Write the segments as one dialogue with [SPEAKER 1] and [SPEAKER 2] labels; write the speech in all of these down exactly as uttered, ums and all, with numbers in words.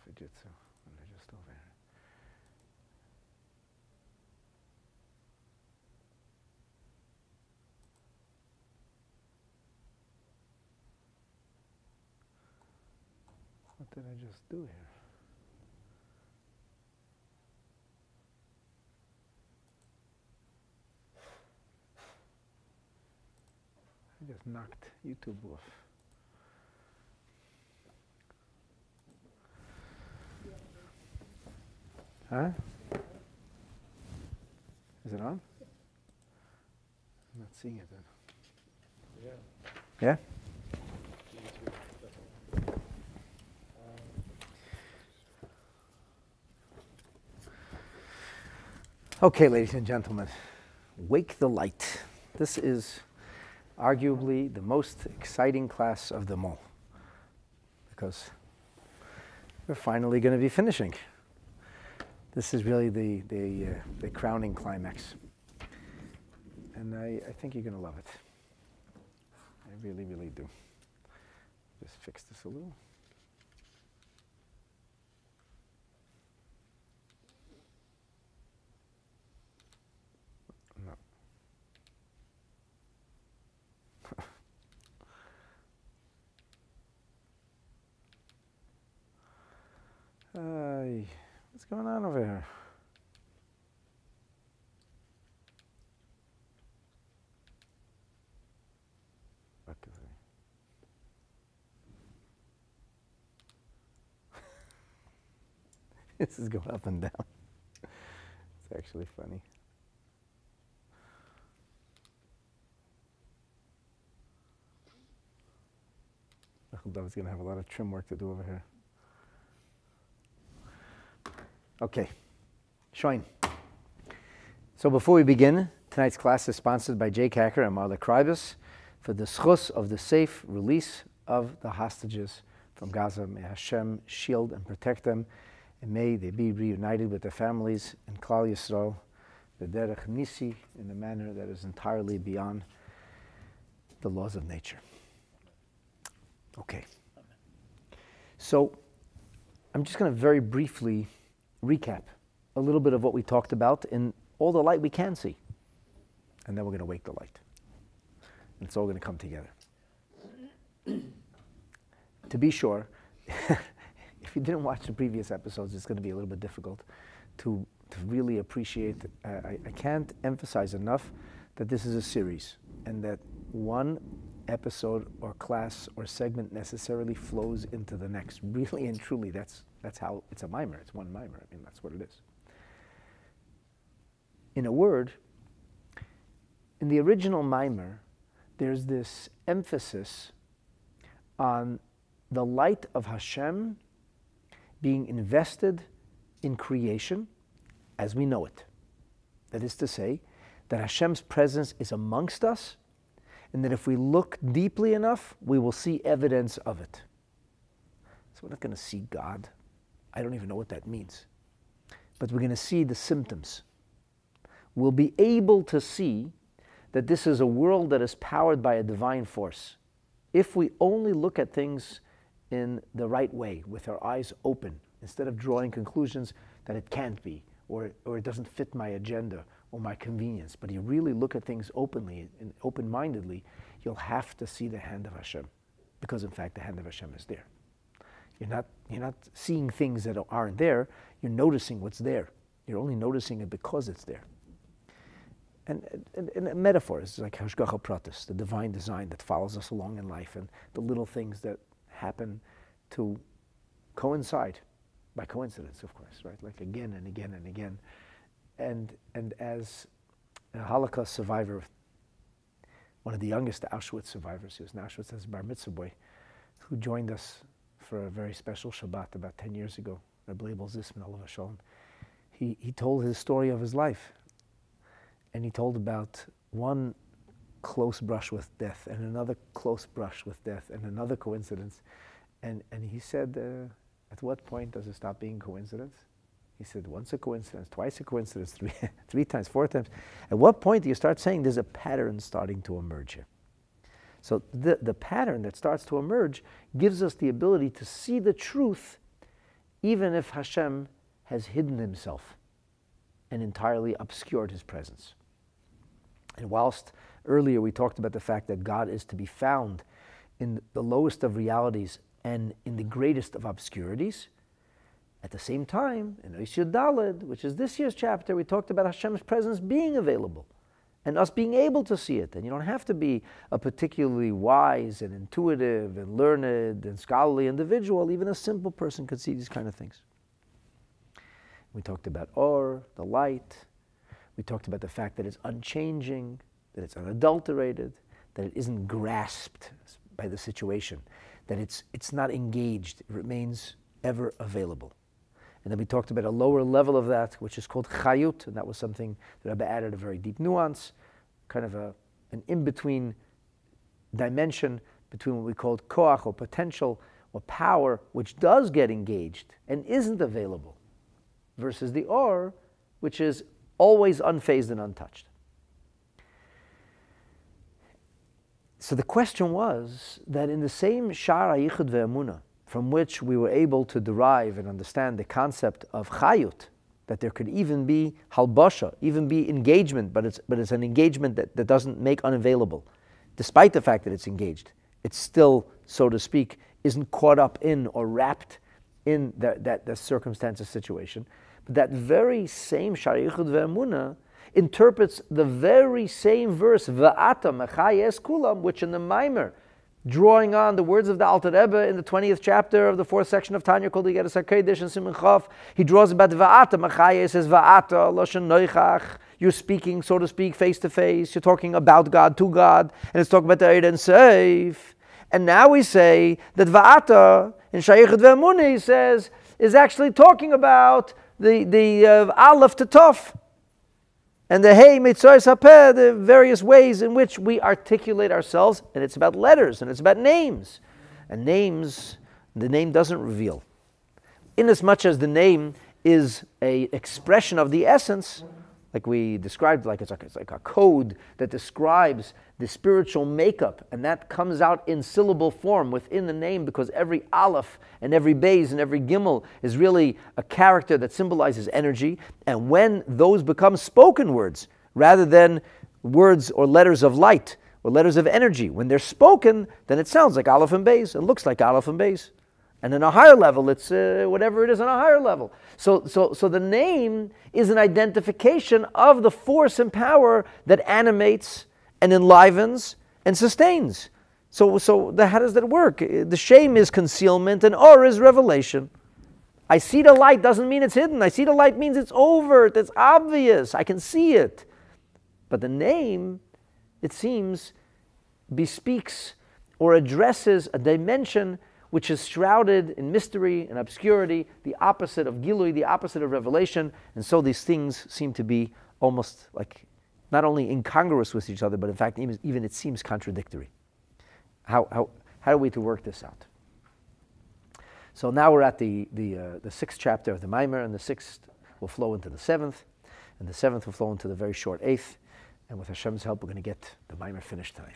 [SPEAKER 1] Fujitsu. And they're just over here. What did I just do here? I just knocked YouTube off. Huh? Is it on? I'm not seeing it then.
[SPEAKER 2] Yeah.
[SPEAKER 1] Yeah? Okay, ladies and gentlemen, wake the light. This is arguably the most exciting class of them all, because we're finally going to be finishing. This is really the, the, uh, the crowning climax. And I, I think you're going to love it. I really, really do. Just fix this a little. No. Hi. What's going on over here? What is it? This is going up and down. It's actually funny. Dov's going to have a lot of trim work to do over here. Okay, Shoin. So before we begin, tonight's class is sponsored by Jay Kacker and Marla Kribus for the schus of the safe release of the hostages from Gaza. May Hashem shield and protect them, and may they be reunited with their families in Klal Yisrael, the derech nisi, in a manner that is entirely beyond the laws of nature. Okay. So I'm just going to very briefly recap a little bit of what we talked about in all the light we can see. And then we're going to wake the light. And it's all going to come together. To be sure, if you didn't watch the previous episodes, it's going to be a little bit difficult to, to really appreciate. Uh, I, I can't emphasize enough that this is a series and that one episode or class or segment necessarily flows into the next. Really and truly, that's that's how it's a mimer. It's one mimer. I mean, that's what it is. In a word, in the original mimer, there's this emphasis on the light of Hashem being invested in creation as we know it. That is to say, that Hashem's presence is amongst us, and that if we look deeply enough, we will see evidence of it. So we're not going to see God. I don't even know what that means. But we're going to see the symptoms. We'll be able to see that this is a world that is powered by a divine force. If we only look at things in the right way, with our eyes open, instead of drawing conclusions that it can't be, or, or it doesn't fit my agenda, or my convenience, but you really look at things openly and open-mindedly, you'll have to see the hand of Hashem, because in fact the hand of Hashem is there. You're not, you're not seeing things that aren't there, you're noticing what's there. You're only noticing it because it's there. And, and, and a metaphor is like Hashgacha Pratis, the divine design that follows us along in life, and the little things that happen to coincide, by coincidence of course, right? Like again and again and again. And, and as a Holocaust survivor, one of the youngest Auschwitz survivors, he was in Auschwitz as a bar mitzvah boy, who joined us for a very special Shabbat about ten years ago, Reb Leibel Zisman, Alav Shalom. He, he told his story of his life. And he told about one close brush with death, and another close brush with death, and another coincidence. And, and he said, uh, at what point does it stop being coincidence? He said, once a coincidence, twice a coincidence, three, three times, four times. At what point do you start saying there's a pattern starting to emerge here? So the, the pattern that starts to emerge gives us the ability to see the truth even if Hashem has hidden himself and entirely obscured his presence. And whilst earlier we talked about the fact that God is to be found in the lowest of realities and in the greatest of obscurities, at the same time, in Ois Yud Daled, which is this year's chapter, we talked about Hashem's presence being available and us being able to see it. And you don't have to be a particularly wise and intuitive and learned and scholarly individual. Even a simple person could see these kind of things. We talked about Or, the light. We talked about the fact that it's unchanging, that it's unadulterated, that it isn't grasped by the situation, that it's it's not engaged, it remains ever available. And then we talked about a lower level of that, which is called chayut, and that was something that Rebbe added a very deep nuance, kind of a an in-between dimension between what we called koach, or potential, or power, which does get engaged and isn't available, versus the or, which is always unfazed and untouched. So the question was that in the same Sha'ar HaYichud Ve'emunah, from which we were able to derive and understand the concept of chayut, that there could even be halbasha, even be engagement, but it's but it's an engagement that, that doesn't make unavailable. Despite the fact that it's engaged, it's still, so to speak, isn't caught up in or wrapped in that, that, that circumstance or situation. But that very same Sha'ar HaYichud Ve'emunah interprets the very same verse, Va'ata mechayes kulam, which in the Maimer, drawing on the words of the Alter Rebbe in the twentieth chapter of the fourth section of Tanya called Igeres HaKodesh and Siman Chav, he draws about Va'ata mechayes, says Va'ata loshen noichach, you're speaking, so to speak, face to face, you're talking about God, to God, and it's talking about the Eid and Seif. And now we say that Va'ata, in Sha'ar HaYichud Ve'emunah, he says, is actually talking about the, the uh, Aleph to Tov. And the Hey, Mitzvah Sapeh, the various ways in which we articulate ourselves, and it's about letters, and it's about names. And names, the name doesn't reveal. Inasmuch as the name is an expression of the essence, like we described, like it's like, it's like a code that describes the spiritual makeup, and that comes out in syllable form within the name, because every aleph and every beis and every gimel is really a character that symbolizes energy. And when those become spoken words rather than words or letters of light or letters of energy, when they're spoken, then it sounds like aleph and beis, it looks like aleph and beis. And on a higher level, it's uh, whatever it is on a higher level. So, so, so the name is an identification of the force and power that animates and enlivens and sustains. So, so the, how does that work? The shame is concealment and or is revelation. I see the light doesn't mean it's hidden. I see the light means it's overt, it's obvious, I can see it. But the name, it seems, bespeaks or addresses a dimension which is shrouded in mystery and obscurity, the opposite of Gilui, the opposite of revelation. And so these things seem to be almost like not only incongruous with each other, but in fact even, even it seems contradictory. How, how, how are we to work this out? So now we're at the, the, uh, the sixth chapter of the Maimer, and the sixth will flow into the seventh, and the seventh will flow into the very short eighth, and with Hashem's help we're going to get the Maimer finished tonight.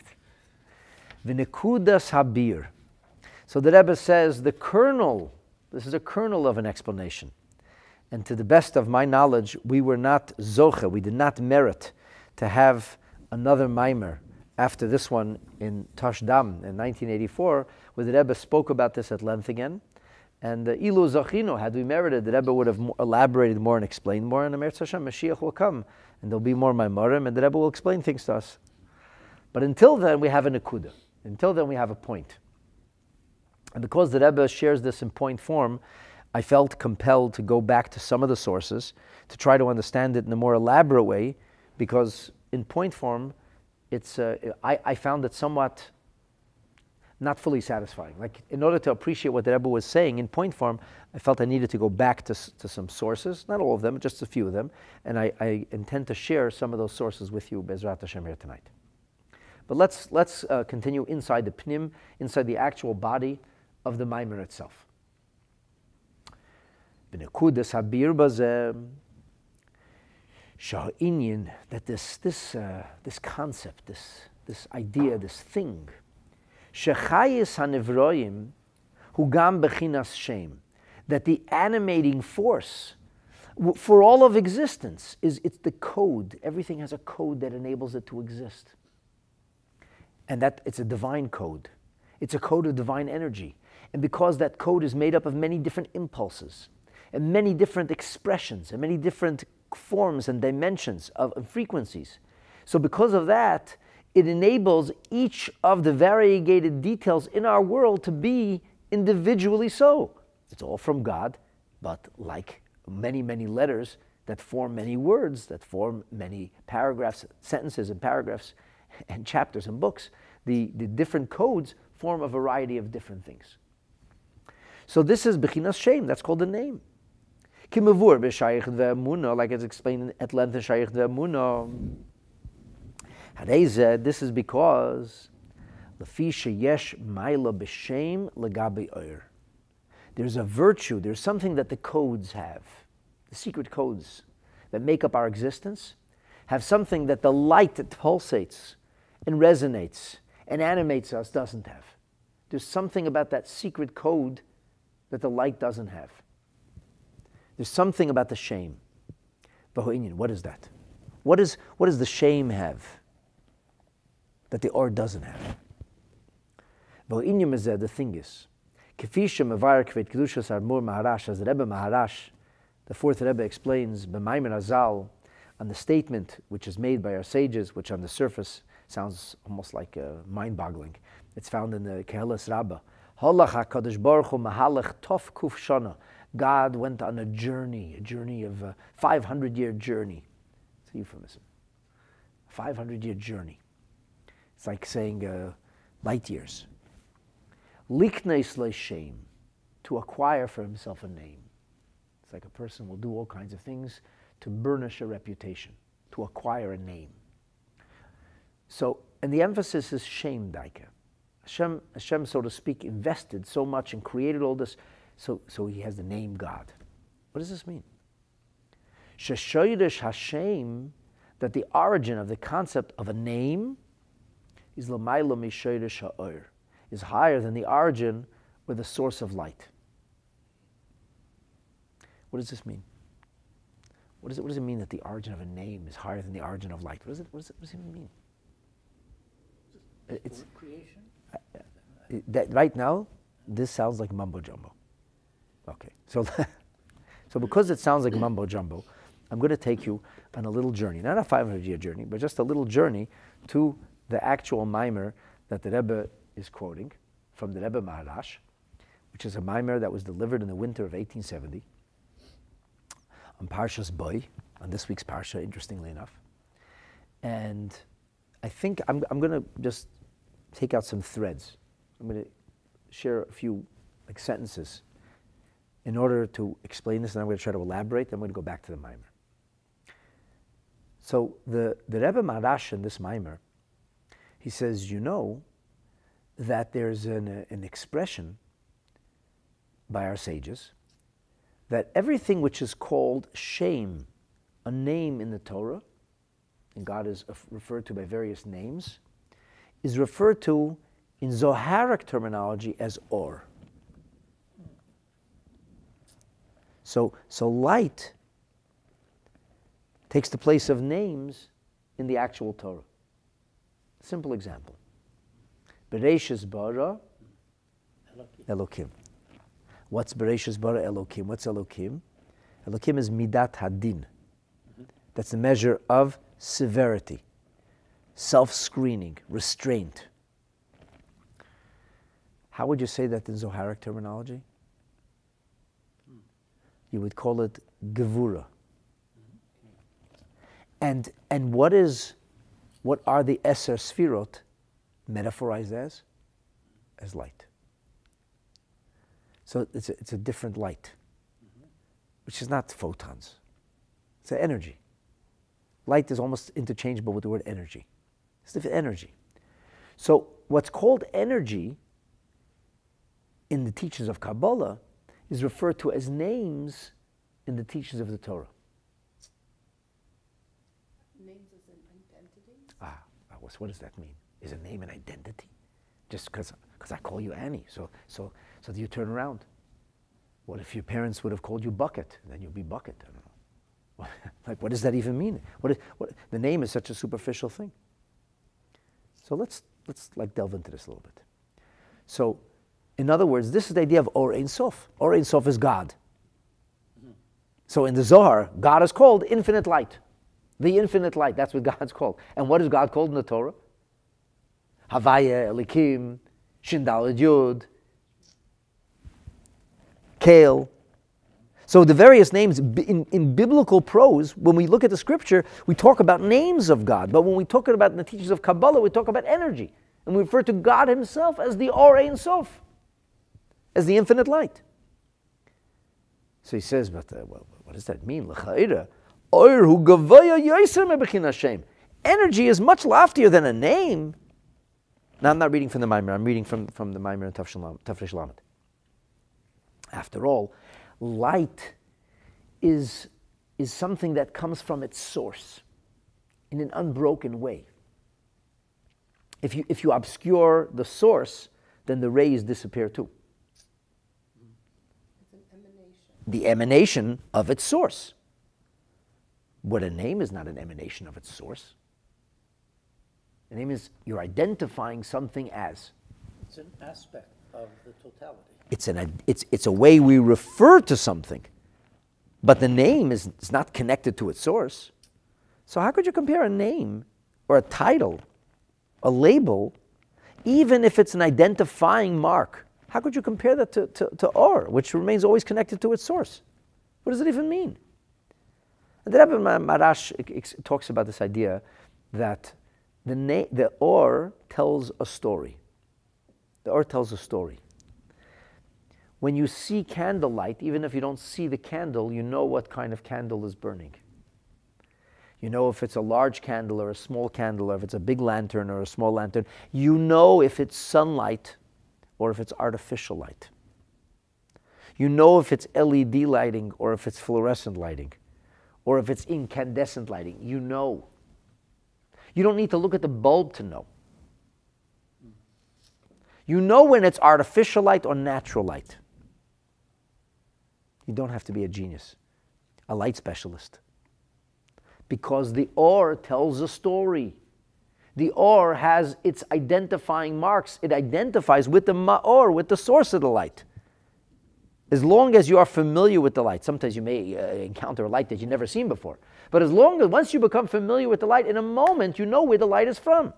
[SPEAKER 1] V'nekudas habir. So the Rebbe says the kernel, this is a kernel of an explanation. And to the best of my knowledge, we were not zoche, we did not merit to have another Maimer after this one in Tashdam in nineteen eighty-four, where the Rebbe spoke about this at length again. And uh, Ilu Zachino, had we merited, the Rebbe would have more elaborated more and explained more, and Eretz Hashem, Mashiach will come, and there'll be more Maimarim, and the Rebbe will explain things to us. But until then, we have a nekuda. Until then, we have a point. And because the Rebbe shares this in point form, I felt compelled to go back to some of the sources to try to understand it in a more elaborate way, because in point form, it's uh, I, I found it somewhat not fully satisfying. Like, in order to appreciate what the Rebbe was saying in point form, I felt I needed to go back to, to some sources, not all of them, just a few of them, and I, I intend to share some of those sources with you, Bezrat Hashem, here tonight. But let's, let's uh, continue inside the Pnim, inside the actual body of the Maimer itself. B'nekudas habir bazeh sha'inyin, that this this uh, this concept, this this idea, this thing, shechayis hanevroim hu gam bechinas shem, that the animating force for all of existence is it's the code. Everything has a code that enables it to exist. And that it's a divine code. It's a code of divine energy. And because that code is made up of many different impulses and many different expressions and many different forms and dimensions of, of frequencies. So because of that, it enables each of the variegated details in our world to be individually so. It's all from God, but like many, many letters that form many words, that form many paragraphs, sentences and paragraphs and chapters and books, the, the different codes form a variety of different things. So this is Bechinas Shem, that's called the name. Kimavur b'shayich ve'emunah, like it's explained at length in Shayich ve'emunah. This is because Lefi sheyesh maila b'shem legabi oir. There's a virtue, there's something that the codes have, the secret codes that make up our existence, have something that the light that pulsates and resonates and animates us doesn't have. There's something about that secret code that the light doesn't have. There's something about the shame. What is that? What, is, what does the shame have that the or doesn't have? The thing is, as the Rebbe Maharash, the fourth Rebbe explains, B'maimer Azal, on the statement which is made by our sages, which on the surface sounds almost like uh, mind-boggling. It's found in the Kehelas Rabbah. Halach HaKadosh Baruch Hu Mahalach Tov Kuf Shana. God went on a journey, a journey of a five hundred year journey. It's a euphemism. five hundred year journey. It's like saying uh, light years. Likneis le'shem, to acquire for himself a name. It's like a person will do all kinds of things to burnish a reputation, to acquire a name. So, and the emphasis is shame, Daika. Hashem, Hashem, so to speak, invested so much and created all this, so, so he has the name God. What does this mean? Sheshoyrish Hashem, that the origin of the concept of a name is l'maylo mishoyrish ha'or, is higher than the origin or the source of light. What does this mean? What does it, what does it mean that the origin of a name is higher than the origin of light? What does it, what does it, what does it even mean? It's creation. Uh, that right now, this sounds like mumbo jumbo. Okay, so so because it sounds like mumbo jumbo, I'm going to take you on a little journey, not a five hundred year journey, but just a little journey to the actual mimer that the Rebbe is quoting from the Rebbe Maharash, which is a mimer that was delivered in the winter of eighteen seventy on Parshas Boy, on this week's Parsha, interestingly enough. And I think I'm, I'm going to just take out some threads. I'm going to share a few like sentences in order to explain this, and I'm going to try to elaborate, then I'm going to go back to the mimer. So the, the Rebbe Maharash in this mimer, he says, you know that there's an, uh, an expression by our sages that everything which is called shame, a name in the Torah, and God is referred to by various names, is referred to in Zoharic terminology as or. So, so light takes the place of names in the actual Torah. Simple example. Bereshis bara Elokim. What's Bereshis bara Elokim? What's Elokim? Elokim is midat hadin. That's the measure of severity, self-screening, restraint. How would you say that in Zoharic terminology? You would call it gevura. And and what is, what are the Eser Sfirot metaphorized as? As light. So it's a, it's a different light, which is not photons. It's an energy. Light is almost interchangeable with the word energy. It's different energy. So what's called energy in the teachings of Kabbalah is referred to as names in the teachings of the Torah.
[SPEAKER 2] Names as an identity?
[SPEAKER 1] Ah, what does that mean? Is a name an identity? Just because I call you Annie, so so so do you turn around? What if your parents would have called you Bucket? Then you'll be Bucket. I don't know. Like, what does that even mean? What is, what, the name is such a superficial thing. So let's let's like delve into this a little bit. So, in other words, this is the idea of Or Ein Sof. Or Ein Sof is God. Mm-hmm. So in the Zohar, God is called infinite light. The infinite light, that's what God's called. And what is God called in the Torah? Havaya, Elikim, Shin Daled Yud, Kale. So the various names in, in biblical prose, when we look at the scripture, we talk about names of God. But when we talk about the teachings of Kabbalah, we talk about energy. And we refer to God himself as the Or Ein Sof, as the infinite light. So he says, but uh, well, what does that mean? Energy is much loftier than a name. Now I'm not reading from the Maimer, I'm reading from, from the Maimer and Tafresh Lamed. After all, light is, is something that comes from its source in an unbroken way. If you, if you obscure the source, then the rays disappear too.
[SPEAKER 2] It's an emanation.
[SPEAKER 1] The emanation of its source. What a name is not an emanation of its source. A name is you're identifying something as.
[SPEAKER 3] It's an aspect of the totality.
[SPEAKER 1] It's, an, it's, it's a way we refer to something. But the name is, is not connected to its source. So how could you compare a name or a title, a label, even if it's an identifying mark? How could you compare that to, to, to Or, which remains always connected to its source? What does it even mean? And the Rebbe Maharash talks about this idea that the, na- the Or tells a story. The Or tells a story. When you see candlelight, even if you don't see the candle, you know what kind of candle is burning. You know if it's a large candle or a small candle, or if it's a big lantern or a small lantern. You know if it's sunlight or if it's artificial light. You know if it's L E D lighting or if it's fluorescent lighting, or if it's incandescent lighting. You know. You don't need to look at the bulb to know. You know when it's artificial light or natural light. You don't have to be a genius, a light specialist. Because the Or tells a story. The Or has its identifying marks. It identifies with the Ma'or, with the source of the light. As long as you are familiar with the light, sometimes you may uh, encounter a light that you've never seen before. But as long as, once you become familiar with the light, in a moment you know where the light is from.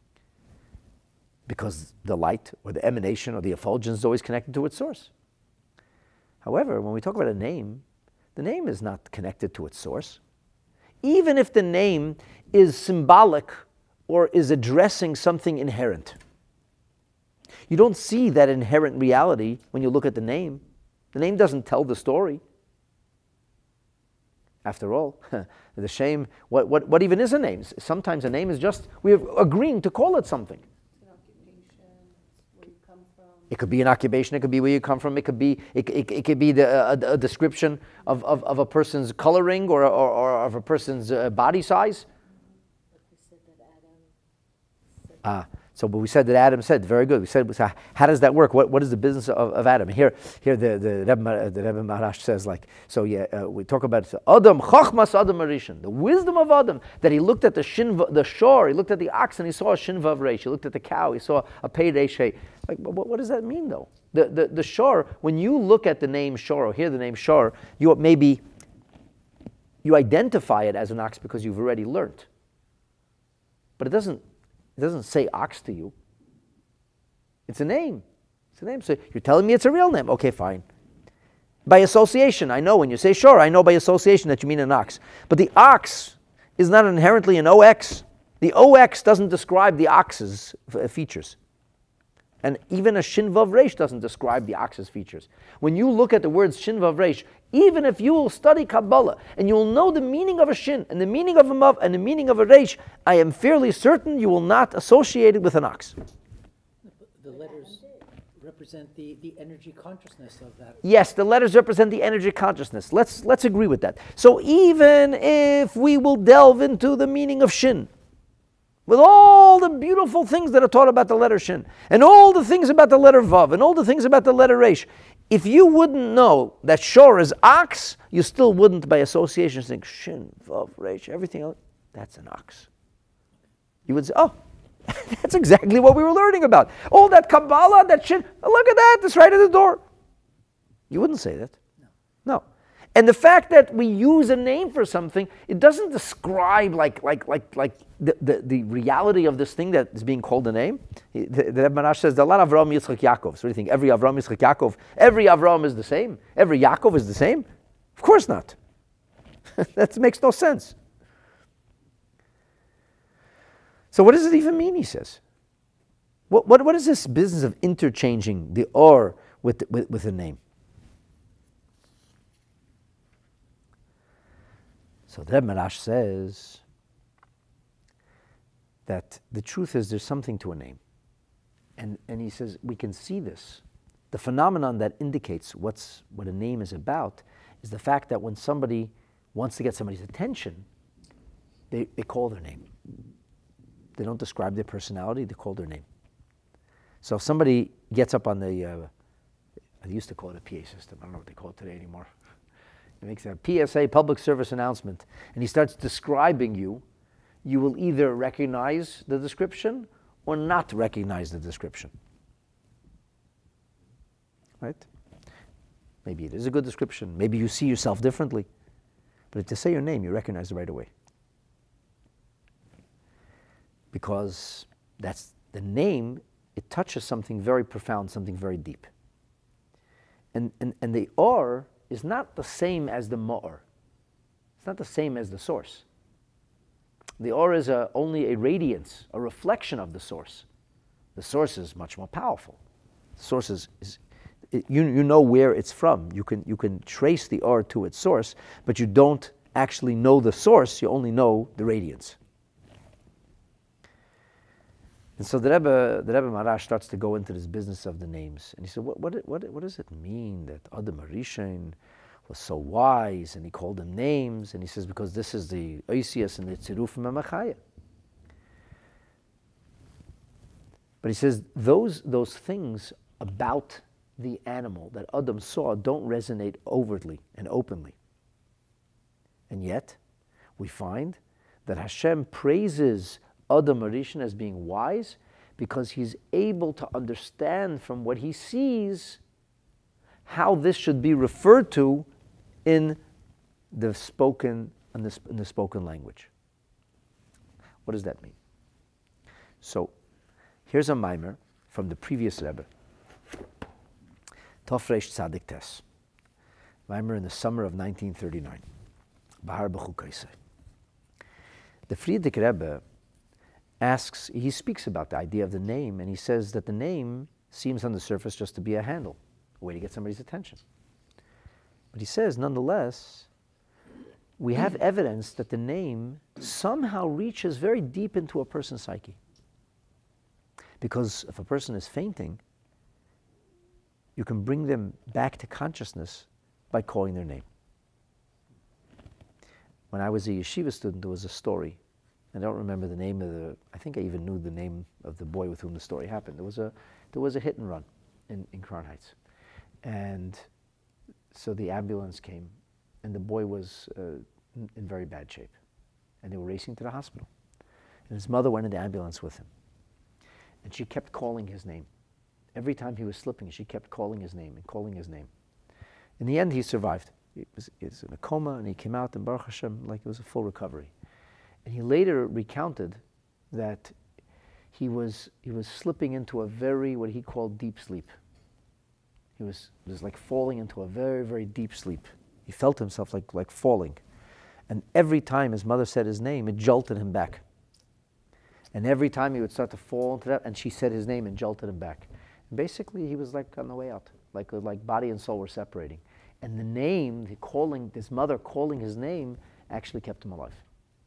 [SPEAKER 1] Because the light or the emanation or the effulgence is always connected to its source. However, when we talk about a name, the name is not connected to its source. Even if the name is symbolic or is addressing something inherent. You don't see that inherent reality when you look at the name. The name doesn't tell the story. After all, the shame, what, what, what even is a name? Sometimes a name is just, we're agreeing to call it something. It could be an occupation, it could be where you come from, it could be it, it, it could be the, a, a description of, of, of a person's coloring or, or, or of a person's uh, body size.
[SPEAKER 2] But we said that Adam said
[SPEAKER 1] Ah, so but we said that Adam said, very good. We said, how does that work? What what is the business of, of Adam? Here, here the the Rebbe, the Rebbe Maharash says, like, so yeah, uh, we talk about Adam, Chachmas Adam Arishan, the wisdom of Adam, that he looked at the shin, the shore, he looked at the ox and he saw a shin vav reish, he looked at the cow, he saw a pei reish. Like, what, what does that mean though? The, the the shore, when you look at the name shore or hear the name shore, you maybe you identify it as an ox because you've already learned. But it doesn't it doesn't say ox to you. It's a name. It's a name. So you're telling me it's a real name. Okay, fine. By association, I know when you say shore, I know by association that you mean an ox. But the ox is not inherently an O X. The O X doesn't describe the ox's features. And even a shin vav reish doesn't describe the ox's features. When you look at the words shin vav reish, even if you will study Kabbalah and you will know the meaning of a shin and the meaning of a mav and the meaning of a reish, I am fairly certain you will not associate it with an ox.
[SPEAKER 3] The letters represent the, the energy consciousness of that.
[SPEAKER 1] Yes, the letters represent the energy consciousness. Let's let's agree with that. So even if we will delve into the meaning of shin, with all the beautiful things that are taught about the letter Shin, and all the things about the letter Vav, and all the things about the letter Reish, if you wouldn't know that shor is ox, you still wouldn't, by association, think shin, vav, resh, everything else. That's an ox. You would say, oh, that's exactly what we were learning about. Oh, that Kabbalah, that shin, look at that, it's right at the door. You wouldn't say that. No. No. And the fact that we use a name for something, it doesn't describe like like like like the, the, the reality of this thing that is being called a name. The, the Rebbe Marash says, there are a lot of Avram, Yitzchak, Yaakov. So what do you think? Every Avram, Yitzchak, Yaakov, every Avram is the same? Every Yaakov is the same? Of course not. That makes no sense. So what does it even mean, he says? What, what, what is this business of interchanging the or with, with, with a name? So the Rebbe Marash says that the truth is there's something to a name. And, and he says we can see this. The phenomenon that indicates what's, what a name is about is the fact that when somebody wants to get somebody's attention, they, they call their name. They don't describe their personality, they call their name. So if somebody gets up on the, uh, I used to call it a P A system, I don't know what they call it today anymore. He makes a P S A, public service announcement, and he starts describing you, you will either recognize the description or not recognize the description. Right? Maybe it is a good description. Maybe you see yourself differently. But if to say your name, you recognize it right away. Because that's the name, it touches something very profound, something very deep. And, and, and the or is not the same as the ma'or. It's not the same as the source. The or is a, only a radiance, a reflection of the source. The source is much more powerful. The source is, is it, you, you know where it's from. You can, you can trace the or to its source, but you don't actually know the source, you only know the radiance. And so the Rebbe, the Rebbe Marash starts to go into this business of the names. And he said, what, what, what, what does it mean that Adam HaRishon was so wise and he called them names? And he says, because this is the Oisias and the Tzirufim HaMachaya. But he says, those, those things about the animal that Adam saw don't resonate overtly and openly. And yet, we find that Hashem praises Adam HaRishon as being wise because he's able to understand from what he sees how this should be referred to in the spoken, in the, in the spoken language. What does that mean? So, here's a mimer from the previous Rebbe, Tofresh Tzadik Tes, mimer in the summer of nineteen thirty-nine, Bahar B'chukaisei. The Frierdiker Rebbe asks, he speaks about the idea of the name, and he says that the name seems on the surface just to be a handle, a way to get somebody's attention. But he says, nonetheless, we have evidence that the name somehow reaches very deep into a person's psyche. Because if a person is fainting, you can bring them back to consciousness by calling their name. When I was a yeshiva student, there was a story. I don't remember the name of the, I think I even knew the name of the boy with whom the story happened. There was a, there was a hit and run in, in Crown Heights. And so the ambulance came, and the boy was uh, in, in very bad shape. And they were racing to the hospital. And his mother went in the ambulance with him. And she kept calling his name. Every time he was slipping, she kept calling his name and calling his name. In the end, he survived. He was, he was in a coma, and he came out in Baruch Hashem like it was a full recovery. And he later recounted that he was, he was slipping into a very, what he called deep sleep. He was, was like falling into a very, very deep sleep. He felt himself like, like falling. And every time his mother said his name, it jolted him back. And every time he would start to fall into that, and she said his name and jolted him back. And basically, he was like on the way out, like, like body and soul were separating. And the name, the calling, his mother calling his name, actually kept him alive.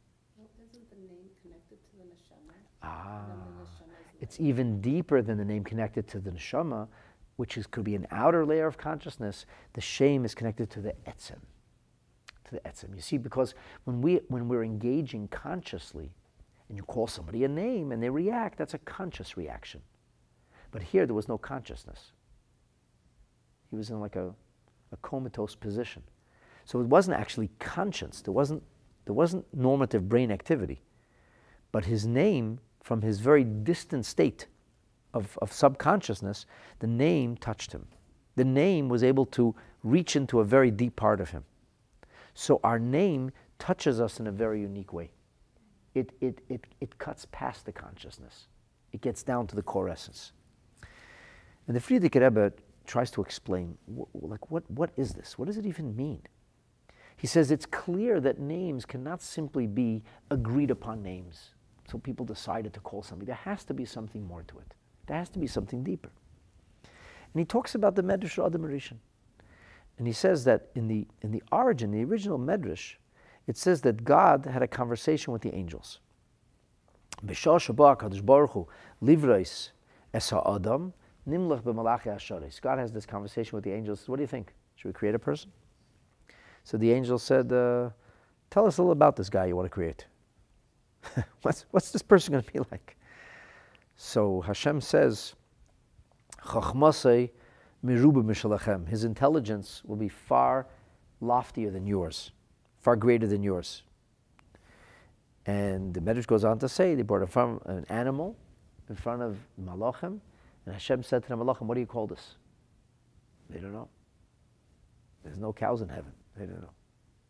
[SPEAKER 1] Ah, it's even deeper than the name connected to the neshama, which is, could be an outer layer of consciousness. The shame is connected to the etzem, to the etzem. You see, because when, we, when we're engaging consciously, and you call somebody a name and they react, that's a conscious reaction. But here there was no consciousness. He was in like a, a comatose position. So it wasn't actually conscience. There wasn't, there wasn't normative brain activity. But his name, from his very distant state of, of subconsciousness, the name touched him. The name was able to reach into a very deep part of him. So our name touches us in a very unique way. It, it, it, it cuts past the consciousness. It gets down to the core essence. And the Frierdiker Rebbe tries to explain, wh- like, what, what is this? What does it even mean? He says it's clear that names cannot simply be agreed upon names. So people decided to call something. There has to be something more to it. There has to be something deeper. And he talks about the Medrash Adam Rishon. And he says that in the, in the origin, the original Medrash, it says that God had a conversation with the angels. B'shah sheba HaKadosh Baruch Hu livreis es ha'adam nimlach b'malachi hasharis. God has this conversation with the angels. What do you think? Should we create a person? So the angel said, uh, tell us a little about this guy you want to create. what's, what's this person going to be like? So Hashem says, Chachmasei miruba mishalachem. His intelligence will be far loftier than yours, far greater than yours. And the Medrash goes on to say, they brought in front of an animal in front of Malachim, and Hashem said to the Malachim, what do you call this? They don't know. There's no cows in heaven. They don't know.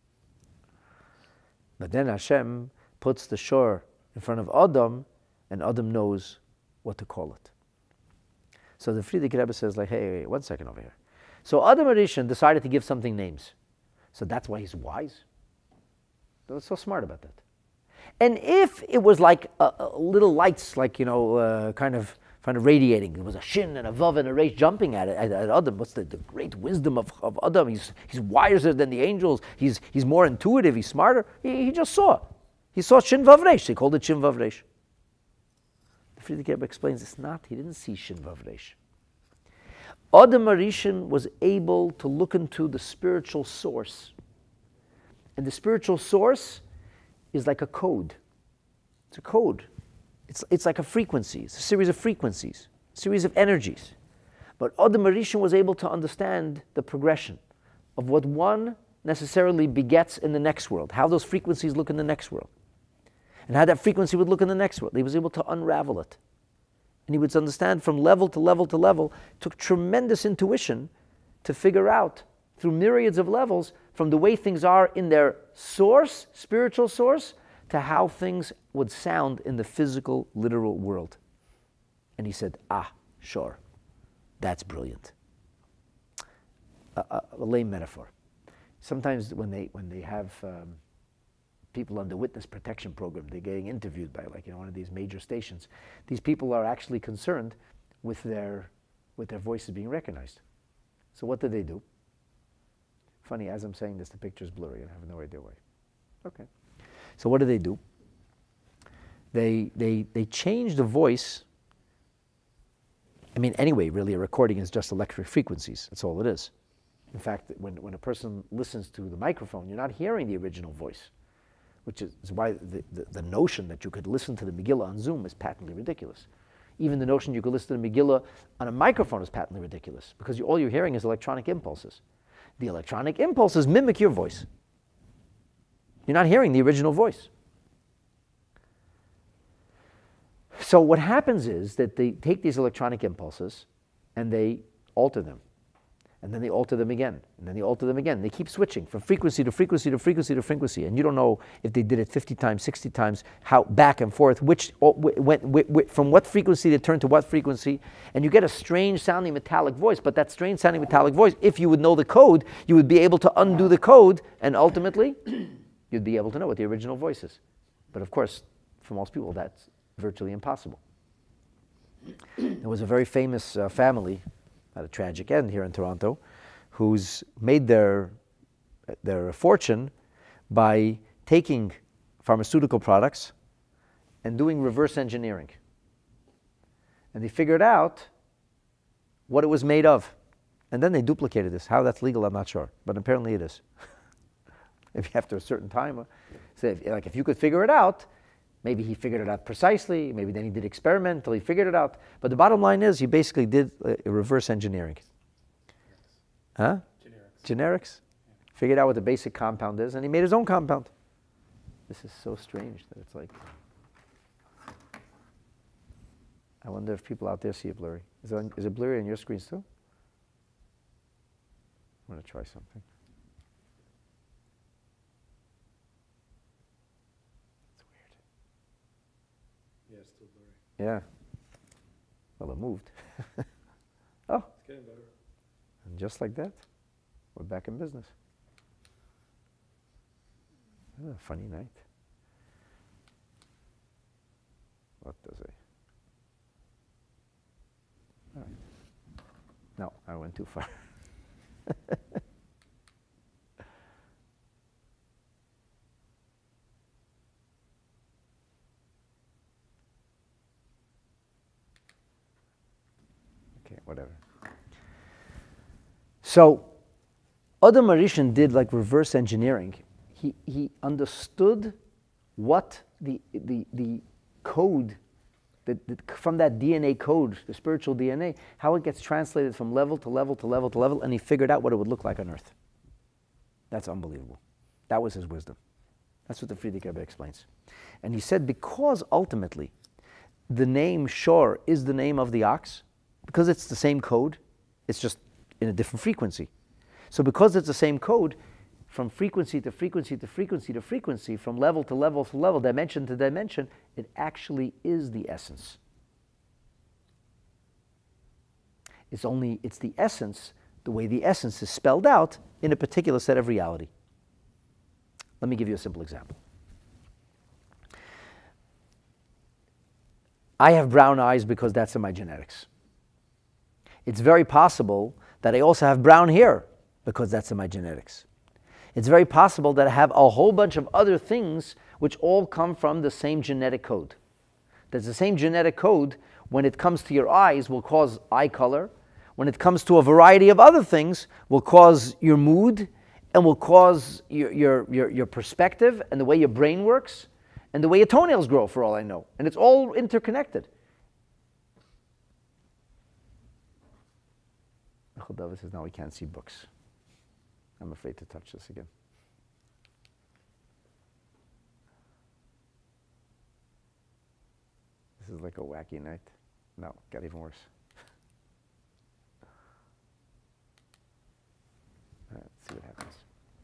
[SPEAKER 1] But then Hashem puts the shore in front of Adam, and Adam knows what to call it. So the Frierdiker Rebbe says, like, hey, wait, one second over here. So Adam Rishon decided to give something names. So that's why he's wise. What's so smart about that? And if it was like a, a little lights, like, you know, uh, kind of kind of radiating, it was a shin and a vav and a resh jumping at it, at, at Adam. What's the, the great wisdom of, of Adam? He's, he's wiser than the angels. He's, he's more intuitive. He's smarter. He, he just saw. He saw shin vav resh. He called it shin vav resh. The Frierdiker Rebbe explains it's not. He didn't see shin vav resh. Adam Rishon was able to look into the spiritual source. And the spiritual source is like a code. It's a code. It's, it's like a frequency. It's a series of frequencies, a series of energies. But Adam Rishon was able to understand the progression of what one necessarily begets in the next world, how those frequencies look in the next world, and how that frequency would look in the next world. He was able to unravel it. And he would understand from level to level to level. It took tremendous intuition to figure out, through myriads of levels, from the way things are in their source, spiritual source, to how things would sound in the physical, literal world. And he said, ah, sure, that's brilliant. A, a, a lame metaphor. Sometimes when they when they have um, people on the witness protection program, they're getting interviewed by, like, you know, one of these major stations. These people are actually concerned with their with their voices being recognized. So what do they do? Funny, as I'm saying this, the picture's blurry, and I have no idea why. Okay. So what do they do? They they they change the voice. I mean, anyway, really, a recording is just electric frequencies. That's all it is. In fact, when, when a person listens to the microphone, you're not hearing the original voice, which is why the, the, the notion that you could listen to the Megillah on Zoom is patently ridiculous. Even the notion you could listen to the Megillah on a microphone is patently ridiculous, because you, all you're hearing is electronic impulses. The electronic impulses mimic your voice. You're not hearing the original voice. So what happens is that they take these electronic impulses and they alter them. And then they alter them again. And then they alter them again. They keep switching from frequency to frequency to frequency to frequency. And you don't know if they did it fifty times, sixty times, how back and forth, which went, from what frequency they turn to what frequency. And you get a strange sounding metallic voice. But that strange sounding metallic voice, if you would know the code, you would be able to undo the code. And ultimately, you'd be able to know what the original voice is. But of course, for most people, that's virtually impossible. There was a very famous uh, family, at a tragic end here in Toronto, who's made their, their fortune by taking pharmaceutical products and doing reverse engineering. And they figured out what it was made of. And then they duplicated this. How that's legal, I'm not sure. But apparently it is. If after a certain time, so if, like if you could figure it out, maybe he figured it out precisely, maybe then he did experiment till he figured it out. But the bottom line is he basically did uh, reverse engineering. Huh?
[SPEAKER 4] Generics.
[SPEAKER 1] Generics. Figured out what the basic compound is, and he made his own compound. This is so strange that it's like. I wonder if people out there see it blurry. Is it, on, is it blurry on your screens too? I'm going to try something. It's weird.
[SPEAKER 4] Yeah, it's still blurry.
[SPEAKER 1] Yeah. Well, it moved. Oh.
[SPEAKER 4] It's getting better.
[SPEAKER 1] And just like that, we're back in business. Oh, funny night. What does it? All right. No, I went too far. Okay, whatever. So, Adam Arishan did like reverse engineering. He, he understood what the, the, the code, the, the, from that D N A code, the spiritual D N A, how it gets translated from level to level to level to level, and he figured out what it would look like on earth. That's unbelievable. That was his wisdom. That's what the Frierdiker Rebbe explains. And he said, because ultimately the name Shor is the name of the ox, because it's the same code, it's just in a different frequency. So because it's the same code, from frequency to frequency to frequency to frequency, from level to level to level, dimension to dimension, it actually is the essence. It's only, it's the essence, the way the essence is spelled out in a particular set of reality. Let me give you a simple example. I have brown eyes because that's in my genetics. It's very possible that I also have brown hair because that's in my genetics. It's very possible that I have a whole bunch of other things which all come from the same genetic code. There's the same genetic code when it comes to your eyes will cause eye color. When it comes to a variety of other things, will cause your mood and will cause your, your, your, your perspective and the way your brain works and the way your toenails grow, for all I know. And it's all interconnected. David says, now we can't see books. I'm afraid to touch this again. This is like a wacky night. No, got even worse. All right, let's see what happens.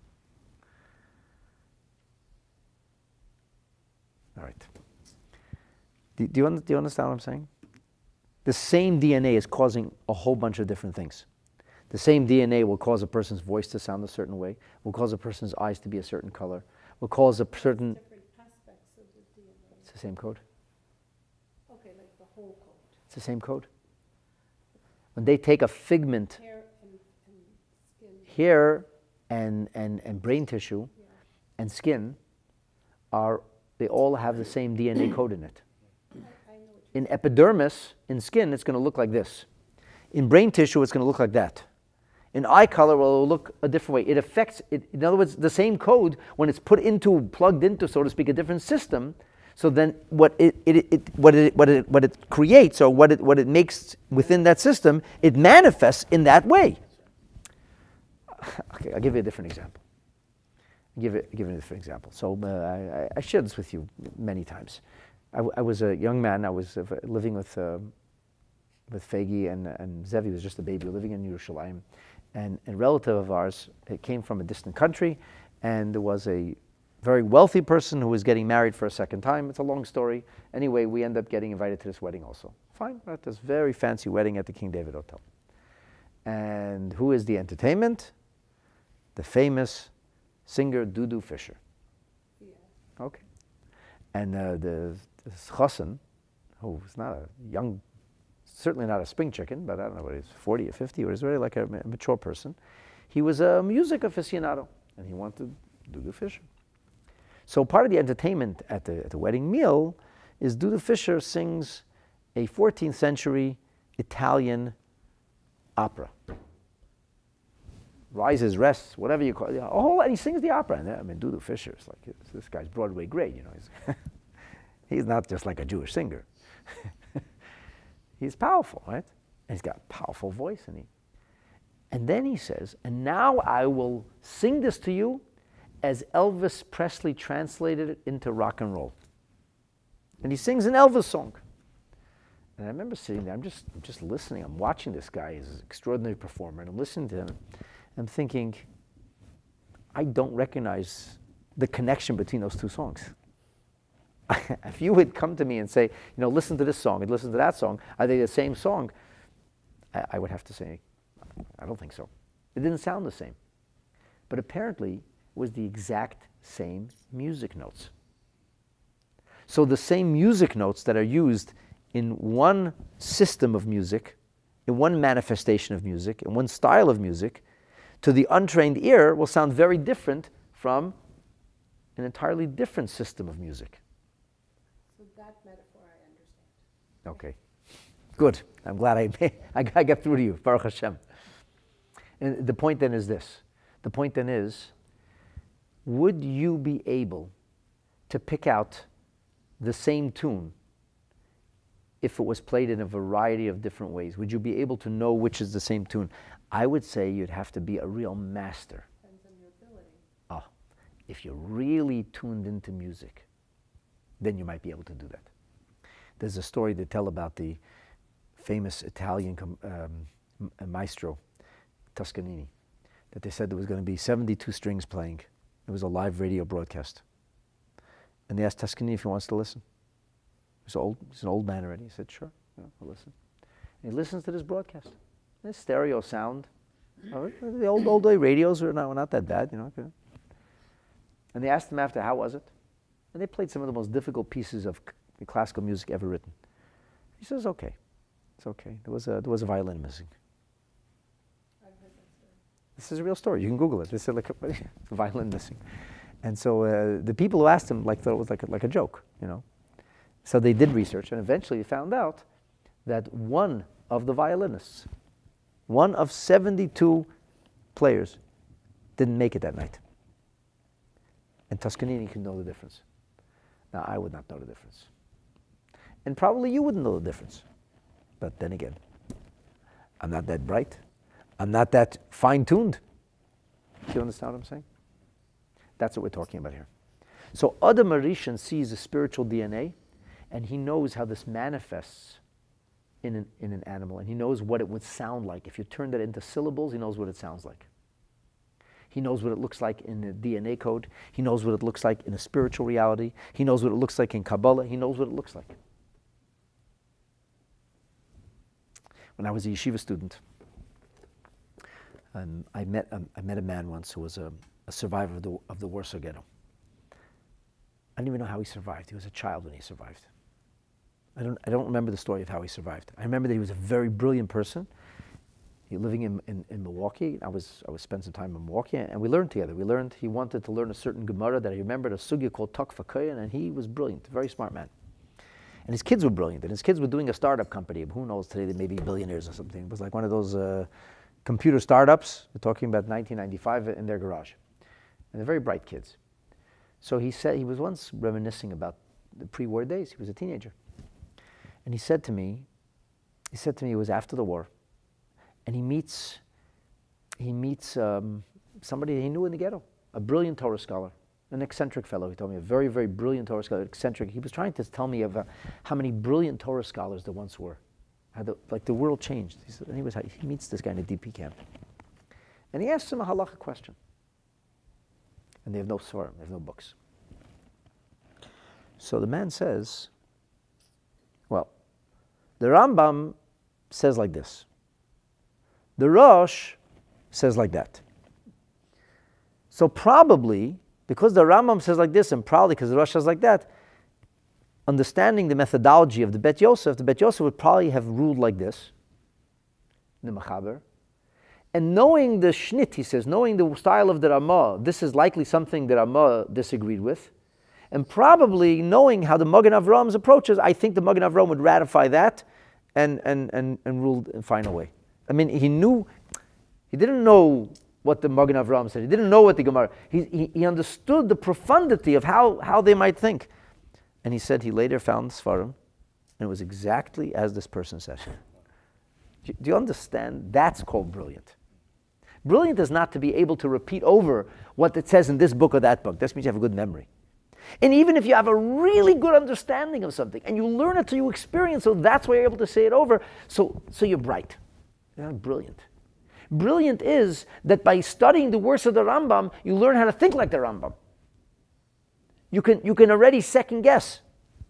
[SPEAKER 1] All right. Do, do, you, do you understand what I'm saying? The same D N A is causing a whole bunch of different things. The same D N A will cause a person's voice to sound a certain way, will cause a person's eyes to be a certain color, will cause a certain...
[SPEAKER 2] Different aspects of the D N A.
[SPEAKER 1] It's the same code.
[SPEAKER 2] Okay, like the whole code.
[SPEAKER 1] It's the same code. When they take a figment,
[SPEAKER 2] Hair and, and skin.
[SPEAKER 1] hair and, and, and brain tissue
[SPEAKER 2] Yeah.
[SPEAKER 1] and skin, are they all have the same D N A code in it.
[SPEAKER 2] I, I know what you
[SPEAKER 1] In epidermis, in skin, it's going to look like this. In brain tissue, it's going to look like that. In eye color, well, it'll look a different way. It affects, it, in other words, the same code, when it's put into, plugged into, so to speak, a different system, so then what it, it, it, what it, what it, what it creates, or what it, what it makes within that system, it manifests in that way. Okay, I'll give you a different example. I'll give it, give it a different example. So uh, I, I shared this with you many times. I, w- I was a young man. I was uh, living with uh, with Fegi and and Zevi was just a baby, living in Yerushalayim, and a relative of ours it came from a distant country, and there was a very wealthy person who was getting married for a second time. It's a long story. Anyway, we end up getting invited to this wedding also. Fine, at this very fancy wedding at the King David Hotel. And who is the entertainment? The famous singer Dudu Fisher.
[SPEAKER 2] Yeah.
[SPEAKER 1] Okay. And uh, the, the chassan, who was not a young, certainly not a spring chicken, but I don't know what he was, forty or fifty, or he was really like a, a mature person. He was a music aficionado, and he wanted Dudu Fisher. So part of the entertainment at the, at the wedding meal is Dudu Fisher sings a fourteenth century Italian opera. Rises, rests, whatever you call it. Oh, and he sings the opera. And I mean, Dudu Fisher is like, this guy's Broadway great, you know. He's, he's not just like a Jewish singer. He's powerful, right? And he's got a powerful voice. And he, And then he says, and now I will sing this to you as Elvis Presley translated it into rock and roll. And he sings an Elvis song. And I remember sitting there, I'm just, I'm just listening, I'm watching this guy, he's an extraordinary performer, and I'm listening to him. I'm thinking, I don't recognize the connection between those two songs. If you would come to me and say, you know, listen to this song and listen to that song, are they the same song? I, I would have to say, I don't think so. It didn't sound the same. But apparently, it was the exact same music notes. So the same music notes that are used in one system of music, in one manifestation of music, in one style of music, to the untrained ear will sound very different from an entirely different system of music.
[SPEAKER 2] So that metaphor I understand.
[SPEAKER 1] Okay, good. I'm glad I, I, I got through to you, Baruch Hashem. And the point then is this. The point then is, would you be able to pick out the same tune if it was played in a variety of different ways? Would you be able to know which is the same tune? I would say you'd have to be a real master.
[SPEAKER 2] Depends on your ability.
[SPEAKER 1] Oh, if you're really tuned into music, then you might be able to do that. There's a story they tell about the famous Italian com- um, maestro, Toscanini, that they said there was going to be seventy-two strings playing. It was a live radio broadcast. And they asked Toscanini if he wants to listen. He's old. He's an old man already. He said, sure, yeah, I'll listen. And he listens to this broadcast. This stereo sound. Oh, the old, old day radios were not, were not that bad, you know. And they asked him after, how was it? And they played some of the most difficult pieces of c- classical music ever written. He says, okay, it's okay. There was a, there was a violin missing.
[SPEAKER 2] I've heard that story.
[SPEAKER 1] This is a real story. You can Google it. They said like a violin missing. And so uh, the people who asked him like thought it was like a, like a joke, you know. So they did research and eventually found out that one of the violinists, one of seventy-two players, didn't make it that night. And Toscanini could know the difference. Now, I would not know the difference. And probably you wouldn't know the difference. But then again, I'm not that bright. I'm not that fine-tuned. Do you understand what I'm saying? That's what we're talking about here. So Adam Arishan sees the spiritual D N A, and he knows how this manifests in an, in an animal, and he knows what it would sound like. If you turn that into syllables, he knows what it sounds like. He knows what it looks like in the D N A code. He knows what it looks like in a spiritual reality. He knows what it looks like in Kabbalah. He knows what it looks like. When I was a yeshiva student, um, I met um, I met a man once who was a, a survivor of the, of the Warsaw Ghetto. I don't even know how he survived. He was a child when he survived. I don't, I don't remember the story of how he survived. I remember that he was a very brilliant person. He was living in, in, in Milwaukee. I was I was spent some time in Milwaukee, and we learned together. We learned he wanted to learn a certain Gemara that I remembered, a sugya called Tok Fakoyan, and he was brilliant, a very smart man. And his kids were brilliant, and his kids were doing a startup company. Who knows, today they may be billionaires or something. It was like one of those uh, computer startups. We're talking about nineteen ninety-five in their garage. And they're very bright kids. So he said, he was once reminiscing about the pre-war days. He was a teenager. And he said to me, he said to me, it was after the war, and he meets, he meets um, somebody he knew in the ghetto, a brilliant Torah scholar, an eccentric fellow, he told me, a very, very brilliant Torah scholar, eccentric. He was trying to tell me of uh, how many brilliant Torah scholars there once were, how the, like the world changed. He said, and he, was, he meets this guy in a D P camp. And he asks him a halacha question. And they have no svarim, they have no books. So the man says, well, the Rambam says like this. The Rosh says like that. So probably, because the Rambam says like this, and probably because the Rosh says like that, understanding the methodology of the Bet Yosef, the Bet Yosef would probably have ruled like this, the Machaber. And knowing the Shnit, he says, knowing the style of the Ramah, this is likely something that Ramah disagreed with. And probably knowing how the Magen Avram's approaches, I think the Magen Avram would ratify that and, and, and, and rule in a final way. I mean, he knew, he didn't know what the Magen Avram said. He didn't know what the Gemara, he, he, he understood the profundity of how, how they might think. And he said he later found Sfarim, and it was exactly as this person said. Do you understand? That's called brilliant. Brilliant is not to be able to repeat over what it says in this book or that book. That means you have a good memory. And even if you have a really good understanding of something and you learn it till you experience, so that's why you're able to say it over, so, so you're bright. You're not brilliant. Brilliant is that by studying the words of the Rambam, you learn how to think like the Rambam. You can, you can already second guess.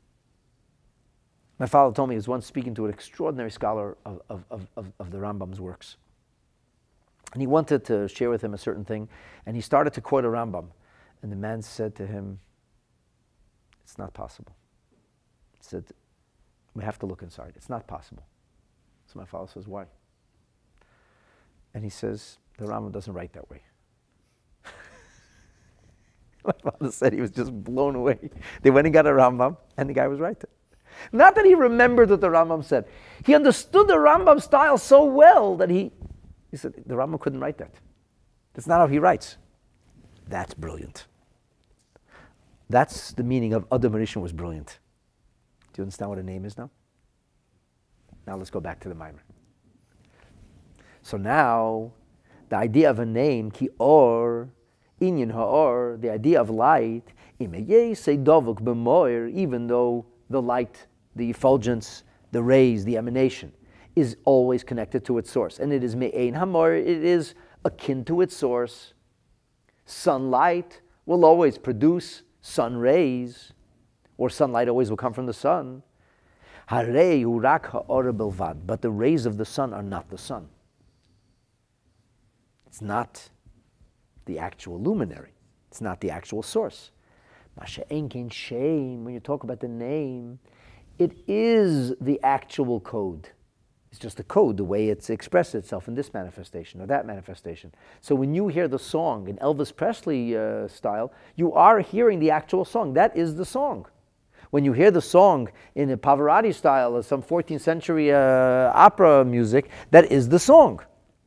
[SPEAKER 1] My father told me he was once speaking to an extraordinary scholar of, of, of, of, of the Rambam's works. And he wanted to share with him a certain thing, and he started to quote a Rambam. And the man said to him, it's not possible. He said, we have to look inside. It's not possible. So my father says, why? And he says, the Rambam doesn't write that way. My father said he was just blown away. They went and got a Rambam, and the guy was right. Not that he remembered what the Rambam said. He understood the Rambam style so well that he, he said, the Rambam couldn't write that. That's not how he writes. That's brilliant. That's the meaning of Adam Rishon was brilliant. Do you understand what a name is now? Now let's go back to the Maimer. So now, the idea of a name, ki or, inyan ha'or, the idea of light, even though the light, the effulgence, the rays, the emanation, is always connected to its source. And it is me'ein hamor, it is akin to its source. Sunlight will always produce sun rays, or sunlight always will come from the sun. Harei hu rak ha'or belvad, but the rays of the sun are not the sun. It's not the actual luminary. It's not the actual source. Masha'en kein shem, when you talk about the name, it is the actual code. It's just the code, the way it's expressed itself in this manifestation or that manifestation. So when you hear the song in Elvis Presley uh, style, you are hearing the actual song. That is the song. When you hear the song in a Pavarotti style or some fourteenth century uh, opera music, that is the song.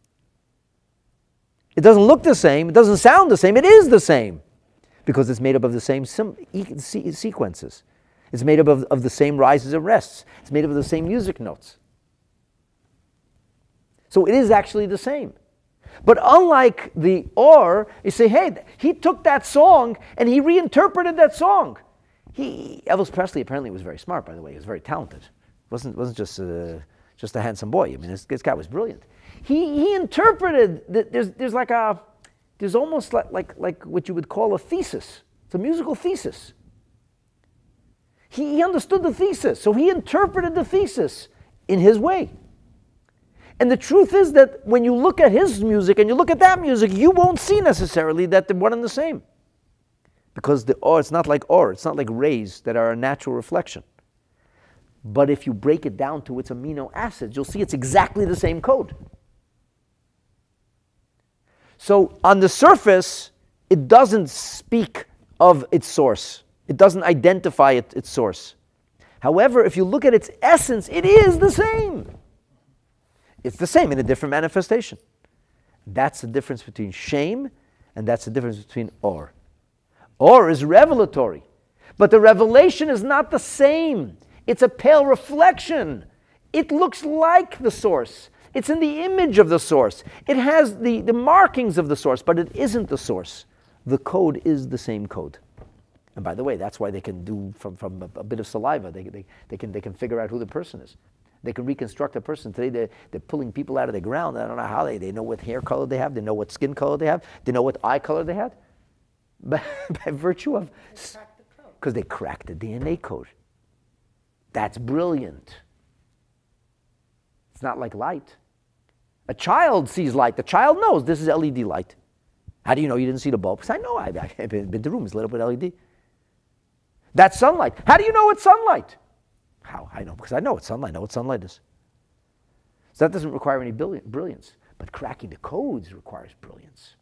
[SPEAKER 1] It doesn't look the same, it doesn't sound the same, it is the same. Because it's made up of the same sim- e- se- sequences. It's made up of, of the same rises and rests. It's made up of the same music notes. So it is actually the same. But unlike the or, you say, hey, he took that song and he reinterpreted that song. He, Elvis Presley apparently was very smart, by the way. He was very talented. wasn't wasn't just a, just a handsome boy. I mean, this, this guy was brilliant. He he interpreted. The, there's there's like a there's almost like, like like what you would call a thesis. It's a musical thesis. He, he understood the thesis, so he interpreted the thesis in his way. And the truth is that when you look at his music and you look at that music, you won't see necessarily that they're one and the same. Because the or, it's not like or, it's not like rays that are a natural reflection. But if you break it down to its amino acids, you'll see it's exactly the same code. So on the surface, it doesn't speak of its source. It doesn't identify it, its source. However, if you look at its essence, it is the same. It's the same in a different manifestation. That's the difference between shame, and that's the difference between or. Or is revelatory. But the revelation is not the same. It's a pale reflection. It looks like the source. It's in the image of the source. It has the, the markings of the source, but it isn't the source. The code is the same code. And by the way, that's why they can do from, from a, a bit of saliva, they, they, they, can, they can figure out who the person is. They can reconstruct a person. Today they're, they're pulling people out of the ground. I don't know how they, they know what hair color they have. They know what skin color they have. They know what eye color they had. By, by virtue of, because they cracked the D N A code. That's brilliant. It's not like light. A child sees light. The child knows this is L E D light. How do you know you didn't see the bulb? Because I know, I've, I've been to the room, it's lit up with L E D. That's sunlight. How do you know it's sunlight? How? I know, because I know it's sunlight. I know what sunlight is. So that doesn't require any brilliance. But cracking the codes requires brilliance.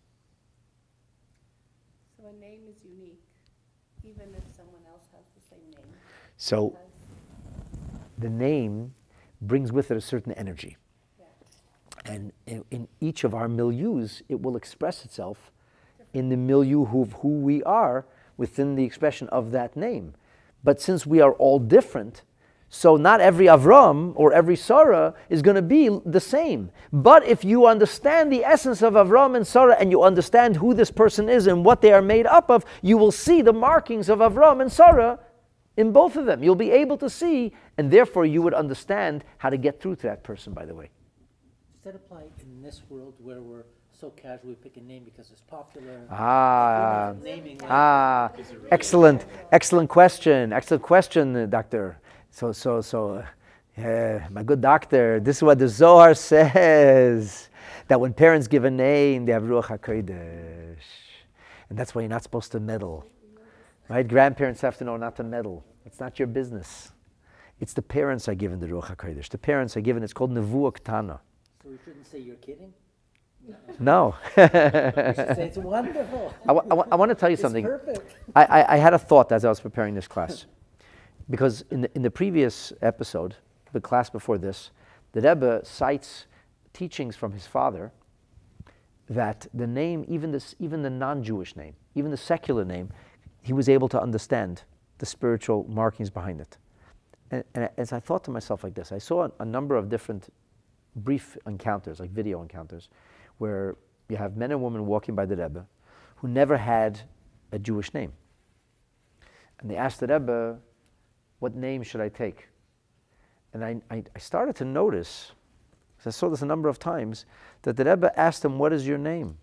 [SPEAKER 2] So a name is unique, even if someone else has the same name.
[SPEAKER 1] So the name brings with it a certain energy. Yeah. And in, in each of our milieus, it will express itself in the milieu of who we are within the expression of that name. But since we are all different, So not every Avram or every Sarah is going to be the same. But if you understand the essence of Avram and Sarah, and you understand who this person is and what they are made up of, you will see the markings of Avram and Sarah in both of them. You'll be able to see, and therefore you would understand how to get through to that person, by the way.
[SPEAKER 3] Does that apply in this world where we're so casual, we pick a name because it's popular?
[SPEAKER 1] Ah,
[SPEAKER 3] Like, naming like
[SPEAKER 1] ah, excellent, excellent question, excellent question, doctor. So, so, so, uh, my good doctor, this is what the Zohar says, that when parents give a name, they have Ruach HaKodesh. And that's why you're not supposed to meddle. Right? Grandparents have to know not to meddle. It's not your business. It's the parents are given the Ruach HaKodesh. The parents are given, it's called Nevuah Ktana.
[SPEAKER 3] So we shouldn't say you're kidding?
[SPEAKER 1] No.
[SPEAKER 3] We should say it's wonderful.
[SPEAKER 1] I, w- I, w- I want to tell you
[SPEAKER 3] It's
[SPEAKER 1] something.
[SPEAKER 3] perfect.
[SPEAKER 1] I, I, I had a thought as I was preparing this class. Because in the, in the previous episode, the class before this, the Rebbe cites teachings from his father that the name, even, this, even the non-Jewish name, even the secular name, he was able to understand the spiritual markings behind it. And, and as I thought to myself like this, I saw a, a number of different brief encounters, like video encounters, where you have men and women walking by the Rebbe who never had a Jewish name. And they asked the Rebbe, what name should I take? And I, I, I started to notice, because I saw this a number of times, that the Rebbe asked him, what is your name?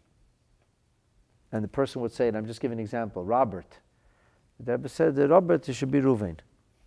[SPEAKER 1] And the person would say, and I'm just giving an example, Robert. The Rebbe said, Robert, it should be Ruvain.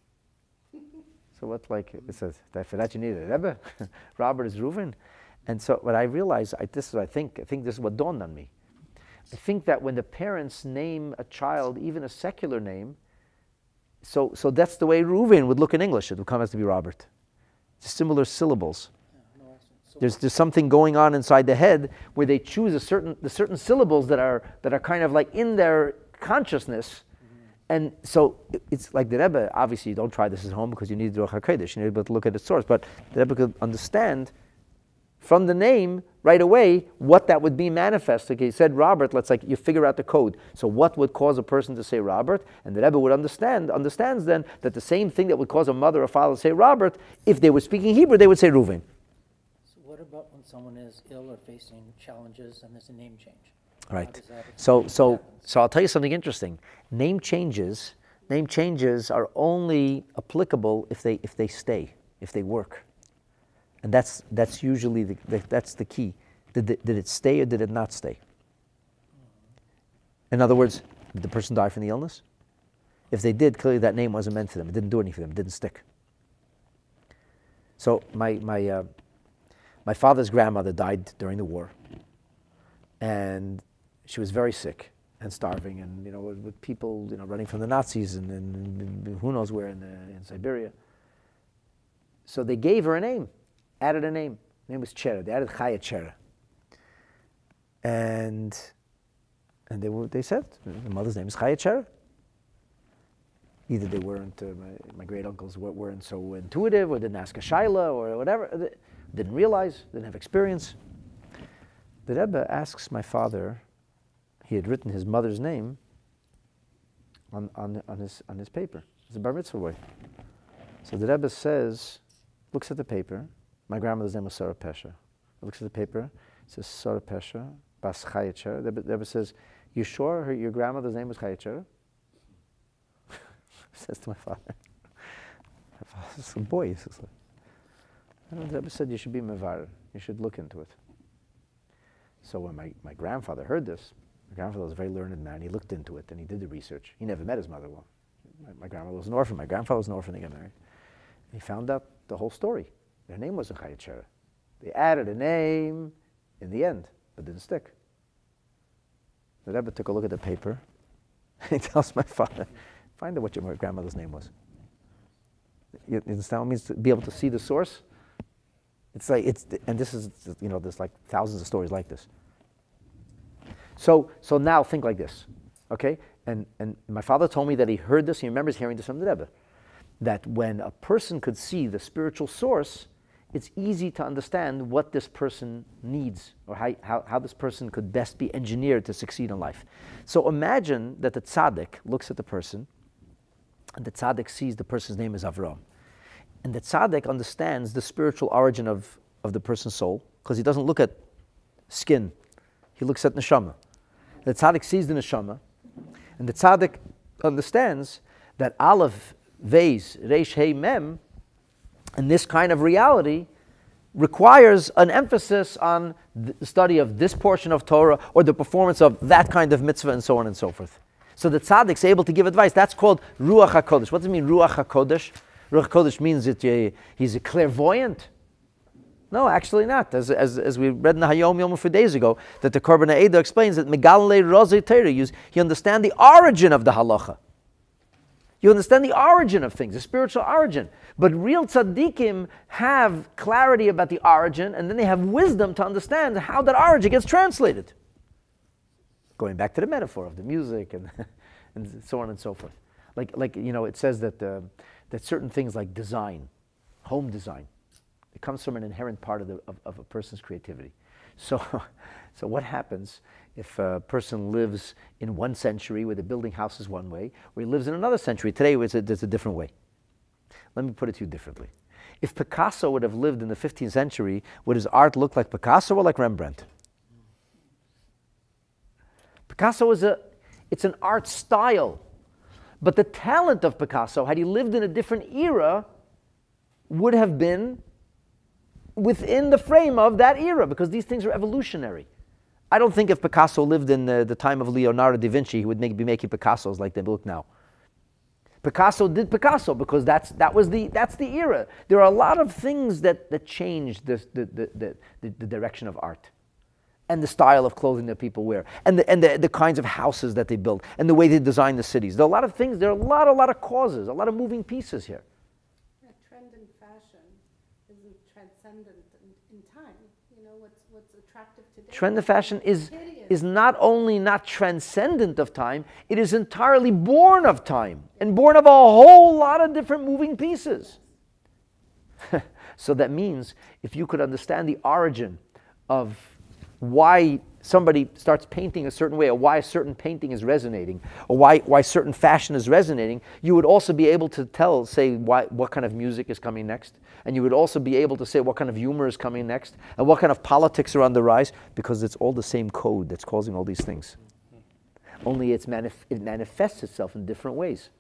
[SPEAKER 1] So what, like, it says, that for that you need a Rebbe? Robert is Ruvain? And so what I realized, I, this is what I think, I think this is what dawned on me. I think that when the parents name a child, even a secular name, so so that's the way Reuven would look in English. It would come as to be Robert. It's similar syllables.
[SPEAKER 3] Yeah, no, so
[SPEAKER 1] There's there's something going on inside the head where they choose a certain the certain syllables that are that are kind of like in their consciousness. And so it- it's like the Rebbe, obviously you don't try this at home because you need the Ruach HaKodesh, you need to be able to look at the source, but the Rebbe could understand from the name right away what that would be manifest. Okay, he said Robert, let's like you figure out the code. So what would cause a person to say Robert? And the Rebbe would understand, understands then that the same thing that would cause a mother or father to say Robert, if they were speaking Hebrew, they would say Reuven.
[SPEAKER 3] So what about when someone is ill or facing challenges and there's a name change? How
[SPEAKER 1] Right.
[SPEAKER 3] does that
[SPEAKER 1] So so
[SPEAKER 3] happen?
[SPEAKER 1] so I'll tell you something interesting. Name changes, name changes are only applicable if they if they stay, if they work. And that's that's usually the, the that's the key. Did it, did it stay or did it not stay? In other words, did the person die from the illness? If they did, clearly that name wasn't meant for them. It didn't do anything for them. It didn't stick. So my my uh, my father's grandmother died during the war, and she was very sick and starving, and you know, with, with people you know running from the Nazis and, and, and who knows where in the, in Siberia. So they gave her a name, added a name. Her name was Chera. They added Chaya Chera. And and they were, they said the mother's name is Chaya Chera. Either they weren't, uh, my, my great uncles weren't so intuitive, or didn't ask a shaila, or whatever, they didn't realize, didn't have experience. The Rebbe asks my father, he had written his mother's name on, on, on, his, on his paper. It's a bar mitzvah boy. So the Rebbe says, looks at the paper, my grandmother's name was Sarah Pesha. Looks at the paper, it says Sarah Pesha, Bas Chaya Chera. The Rebbe says, you sure her, your grandmother's name was Chaya Chera? Says to my father. My father's a boy. He says, and the Rebbe said, you should be mevar. You should look into it. So when my, my grandfather heard this, my grandfather was a very learned man. He looked into it and he did the research. He never met his mother. Well, my, my grandmother was an orphan. My grandfather was an orphan. They got married. And he found out the whole story. Their name wasn't Chaya Chera. They added a name in the end, but didn't stick. The Rebbe took a look at the paper. He tells my father, find out what your grandmother's name was. You understand what it means to be able to see the source? It's like, it's, and this is, you know, there's like thousands of stories like this. So, so now think like this, okay? And, and my father told me that he heard this, he remembers hearing this from the Rebbe, that when a person could see the spiritual source, it's easy to understand what this person needs, or how, how, how this person could best be engineered to succeed in life. So imagine that the tzaddik looks at the person, and the tzaddik sees the person's name is Avram. And the tzaddik understands the spiritual origin of, of the person's soul, because he doesn't look at skin, he looks at neshama. The tzaddik sees the neshama, and the tzaddik understands that Aleph, Vez, Reish, Hey, Mem, and this kind of reality requires an emphasis on the study of this portion of Torah or the performance of that kind of mitzvah and so on and so forth. So the tzaddik's able to give advice. That's called Ruach HaKodesh. What does it mean, Ruach HaKodesh? Ruach HaKodesh means that uh, he's a clairvoyant. No, actually not. As, as, as we read in the Hayom Yom a few days ago, that the Korban HaEdah explains that Megalei Rozei Torah, he understands the origin of the halacha. You understand the origin of things, the spiritual origin. But real tzaddikim have clarity about the origin, and then they have wisdom to understand how that origin gets translated. Going back to the metaphor of the music and, and so on and so forth. Like, like you know, it says that, uh, that certain things like design, home design, it comes from an inherent part of, the, of, of a person's creativity. So, so what happens if a person lives in one century where the building houses one way, or he lives in another century? Today it's a, it's a different way. Let me put it to you differently. If Picasso would have lived in the fifteenth century, would his art look like Picasso or like Rembrandt? Picasso is a, it's an art style. But the talent of Picasso, had he lived in a different era, would have been within the frame of that era, because these things are evolutionary. I don't think if Picasso lived in the, the time of Leonardo da Vinci, he would make, be making Picassos like they look now. Picasso did Picasso because that's, that was the, that's the era. There are a lot of things that, that changed the, the, the, the, the direction of art, and the style of clothing that people wear, and, the, and the, the kinds of houses that they build, and the way they design the cities. There are a lot of things, there are a lot, a lot of causes, a lot of moving pieces here.
[SPEAKER 2] A trend in fashion isn't transcendent in, in time. You know, what's, what's attractive today.
[SPEAKER 1] Trend of fashion is, is not only not transcendent of time, it is entirely born of time, and born of a whole lot of different moving pieces. So that means if you could understand the origin of why somebody starts painting a certain way, or why a certain painting is resonating, or why, why certain fashion is resonating, you would also be able to tell, say, why, what kind of music is coming next. And you would also be able to say what kind of humor is coming next, and what kind of politics are on the rise, because it's all the same code that's causing all these things. Only it's manif- it manifests itself in different ways.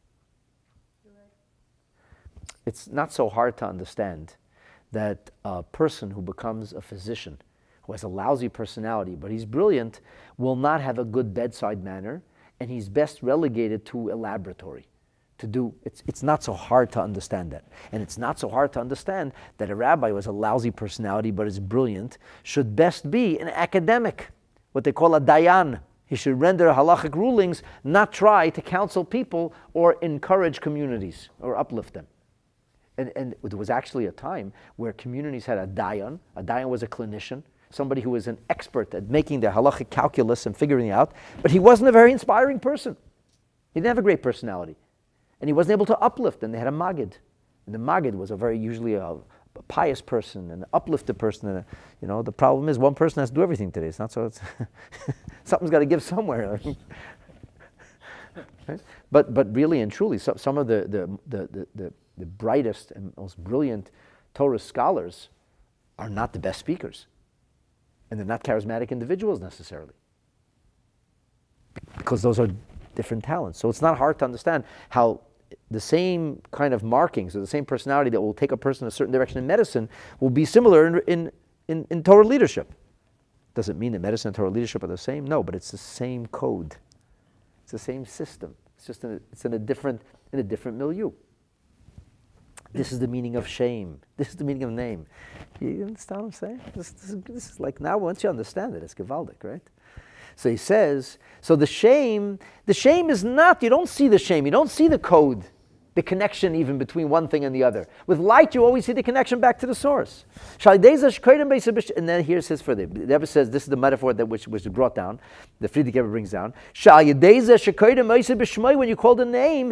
[SPEAKER 1] It's not so hard to understand that a person who becomes a physician, who has a lousy personality, but he's brilliant, will not have a good bedside manner, and he's best relegated to a laboratory. To do, it's, it's not so hard to understand that. And it's not so hard to understand that a rabbi who has a lousy personality but is brilliant should best be an academic, what they call a dayan. He should render halachic rulings, not try to counsel people or encourage communities or uplift them. And, and there was actually a time where communities had a dayan. A dayan was a clinician, somebody who was an expert at making the halachic calculus and figuring it out, but he wasn't a very inspiring person. He didn't have a great personality. And he wasn't able to uplift, and they had a magid. And the magid was a very, usually a, a pious person, and an uplifted person. And a, you know, the problem is one person has to do everything today. It's not so, it's something's got to give somewhere. Right? But, but really and truly, so, some of the, the, the, the, the, the brightest and most brilliant Torah scholars are not the best speakers. And they're not charismatic individuals necessarily, because those are different talents. So it's not hard to understand how the same kind of markings or the same personality that will take a person in a certain direction in medicine will be similar in, in, in, in Torah leadership. Does it mean that medicine and Torah leadership are the same? No, but it's the same code. It's the same system. It's just in a, it's in a different in a different milieu. This is the meaning of shame. This is the meaning of name. You understand what I'm saying? This, this, is, this is like, now once you understand it, it's gewaldic, right? So he says, so the shame, the shame is not, you don't see the shame, you don't see the code, the connection even between one thing and the other. With light, you always see the connection back to the source. And then here's his further. The Rebbe says, this is the metaphor that which was brought down, the Friedrich Rebbe brings down. When you call the name,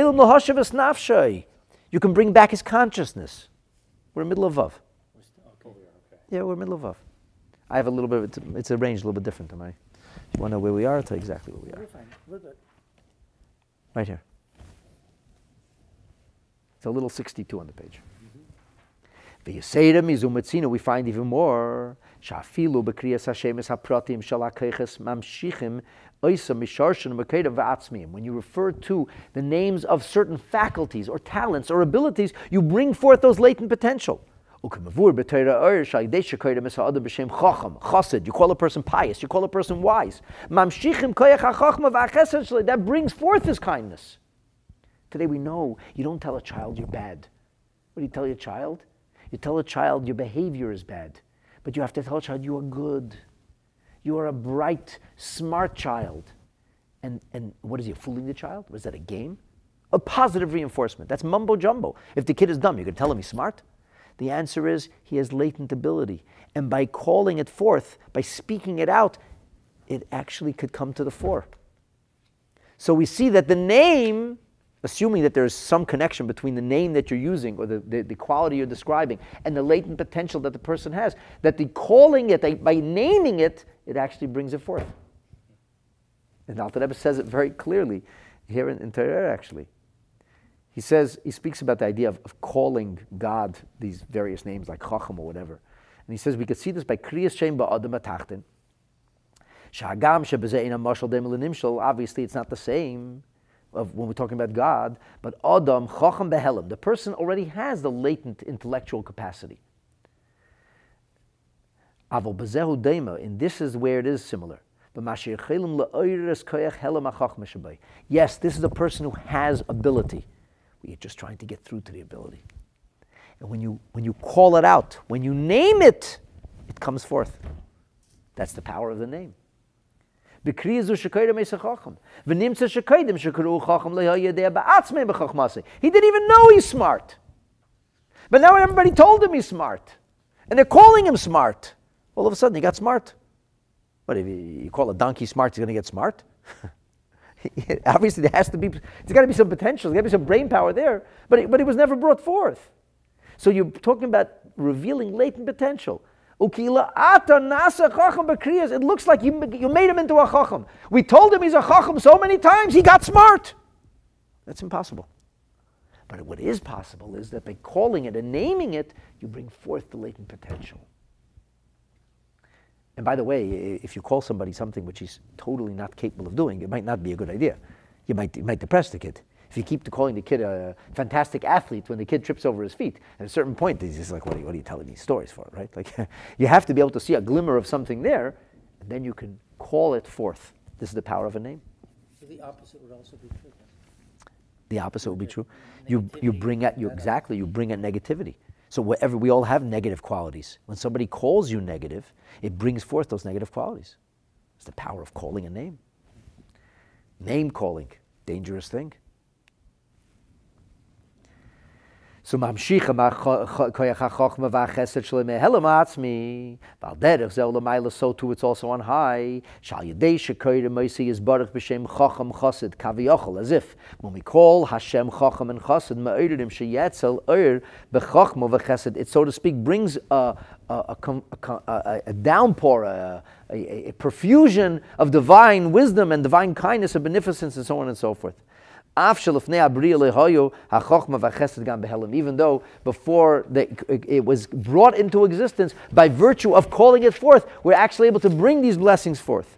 [SPEAKER 1] you can bring back his consciousness. We're in the middle of Vav. Yeah, we're in the middle of Vav. I have a little bit, of, it's arranged a little bit different. Am I? You want to know where we are? I'll tell you exactly where we are.
[SPEAKER 3] We're fine. We're good.
[SPEAKER 1] Right here. It's a little sixty-two on the page. The Yisera Mizumatzina, we find even more. Shafilu b'kriyas Hashemis hapratim shalakeches mamshichim oisa misharshin mekeda v'atzmiyim. When you refer to the names of certain faculties or talents or abilities, you bring forth those latent potential. You call a person pious. You call a person wise. That brings forth his kindness. Today we know you don't tell a child you're bad. What do you tell your child? You tell a child your behavior is bad. But you have to tell a child you are good. You are a bright, smart child. And, and what is he, fooling the child? Was that a game? A positive reinforcement. That's mumbo jumbo. If the kid is dumb, you can tell him he's smart. The answer is he has latent ability. And by calling it forth, by speaking it out, it actually could come to the fore. So we see that the name, assuming that there's some connection between the name that you're using or the, the, the quality you're describing and the latent potential that the person has, that the calling it, by naming it, it actually brings it forth. And Alter Rebbe says it very clearly here in, in Torah, actually. He says, he speaks about the idea of, of calling God these various names like Chacham or whatever. And he says we could see this by Kriyas Shem Ba'adam Atachten. Sha'agam shebeze'ina mashal demel nimshal. Obviously it's not the same of when we're talking about God, but Adam Chacham Behelim. The person already has the latent intellectual capacity. Aval Bezehu Dema, and this is where it is similar. Yes, this is a person who has ability. We're just trying to get through to the ability. And when you when you call it out, when you name it, it comes forth. That's the power of the name. He didn't even know he's smart. But now everybody told him he's smart. And they're calling him smart. All of a sudden he got smart. What, if you call a donkey smart, he's going to get smart? Obviously, there has to be, there's got to be some potential, there's got to be some brain power there, but it, but it was never brought forth. So you're talking about revealing latent potential. It looks like you, you made him into a chacham. We told him he's a chacham so many times, he got smart. That's impossible. But what is possible is that by calling it and naming it, you bring forth the latent potential. And by the way, if you call somebody something which he's totally not capable of doing, it might not be a good idea. You might, it might depress the kid. If you keep calling the kid a fantastic athlete when the kid trips over his feet, at a certain point, he's just like, what are you, what are you telling these stories for, right? Like, you have to be able to see a glimmer of something there, and then you can call it forth. This is the power of a name.
[SPEAKER 3] So the opposite would also be true.
[SPEAKER 1] The opposite would be true. You, you bring out, you exactly, you bring out negativity. So wherever we all have negative qualities, when somebody calls you negative, it brings forth those negative qualities. It's the power of calling a name. Name calling, dangerous thing. So mamshicha koyach hachachma v'achesed shel mehelem atzmi v'al derech zeh l'mayla, so too it's also on high. Shal yedei shekoyre moisi yisbarach b'shem chacham chassid kaviyachol, as if when we call Hashem chacham and chassid me'oirim sheyetzel oir b'chachma v'chesed, it so to speak brings a a, a, a, a downpour, a, a, a profusion of divine wisdom and divine kindness and beneficence and so on and so forth. Even though before the, it was brought into existence, by virtue of calling it forth, we're actually able to bring these blessings forth.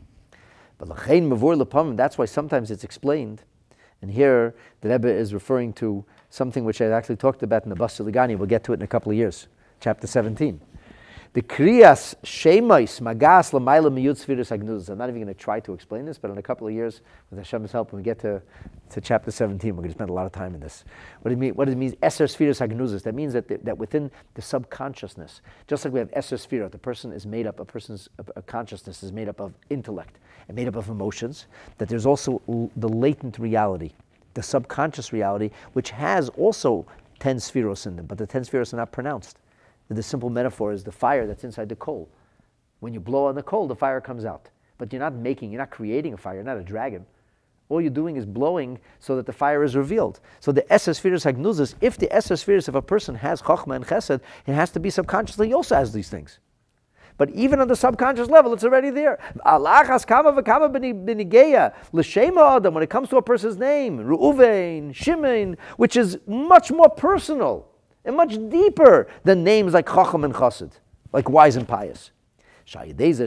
[SPEAKER 1] That's why sometimes it's explained. And here the Rebbe is referring to something which I actually talked about in the Bas Siligani. We'll get to it in a couple of years. Chapter seventeen. The Kriyas Shemais Magas Lamayla Miyud Sfiras Agnuzas. I'm not even going to try to explain this, but in a couple of years, with Hashem's help, when we get to, to chapter seventeen, we're going to spend a lot of time in this. What it mean? What it means? Eser Sfiras Agnuzas. That means that the, that within the subconsciousness, just like we have Eser Sfira, the person is made up. A person's a, a consciousness is made up of intellect and made up of emotions. That there's also l- the latent reality, the subconscious reality, which has also ten spheros in them, but the ten spheros are not pronounced. The simple metaphor is the fire that's inside the coal. When you blow on the coal, the fire comes out. But you're not making, you're not creating a fire, you're not a dragon. All you're doing is blowing so that the fire is revealed. So the Eser Sfiras Hagnuzas, if the Eser Sfiras of a person has Chochmah and Chesed, it has to be subconsciously he also has these things. But even on the subconscious level, it's already there. Alachas kama v'kama b'nigeya l'shema adam. When it comes to a person's name, Reuven, Shimon, which is much more personal and much deeper than names like Chacham and Chassid, like wise and pious. When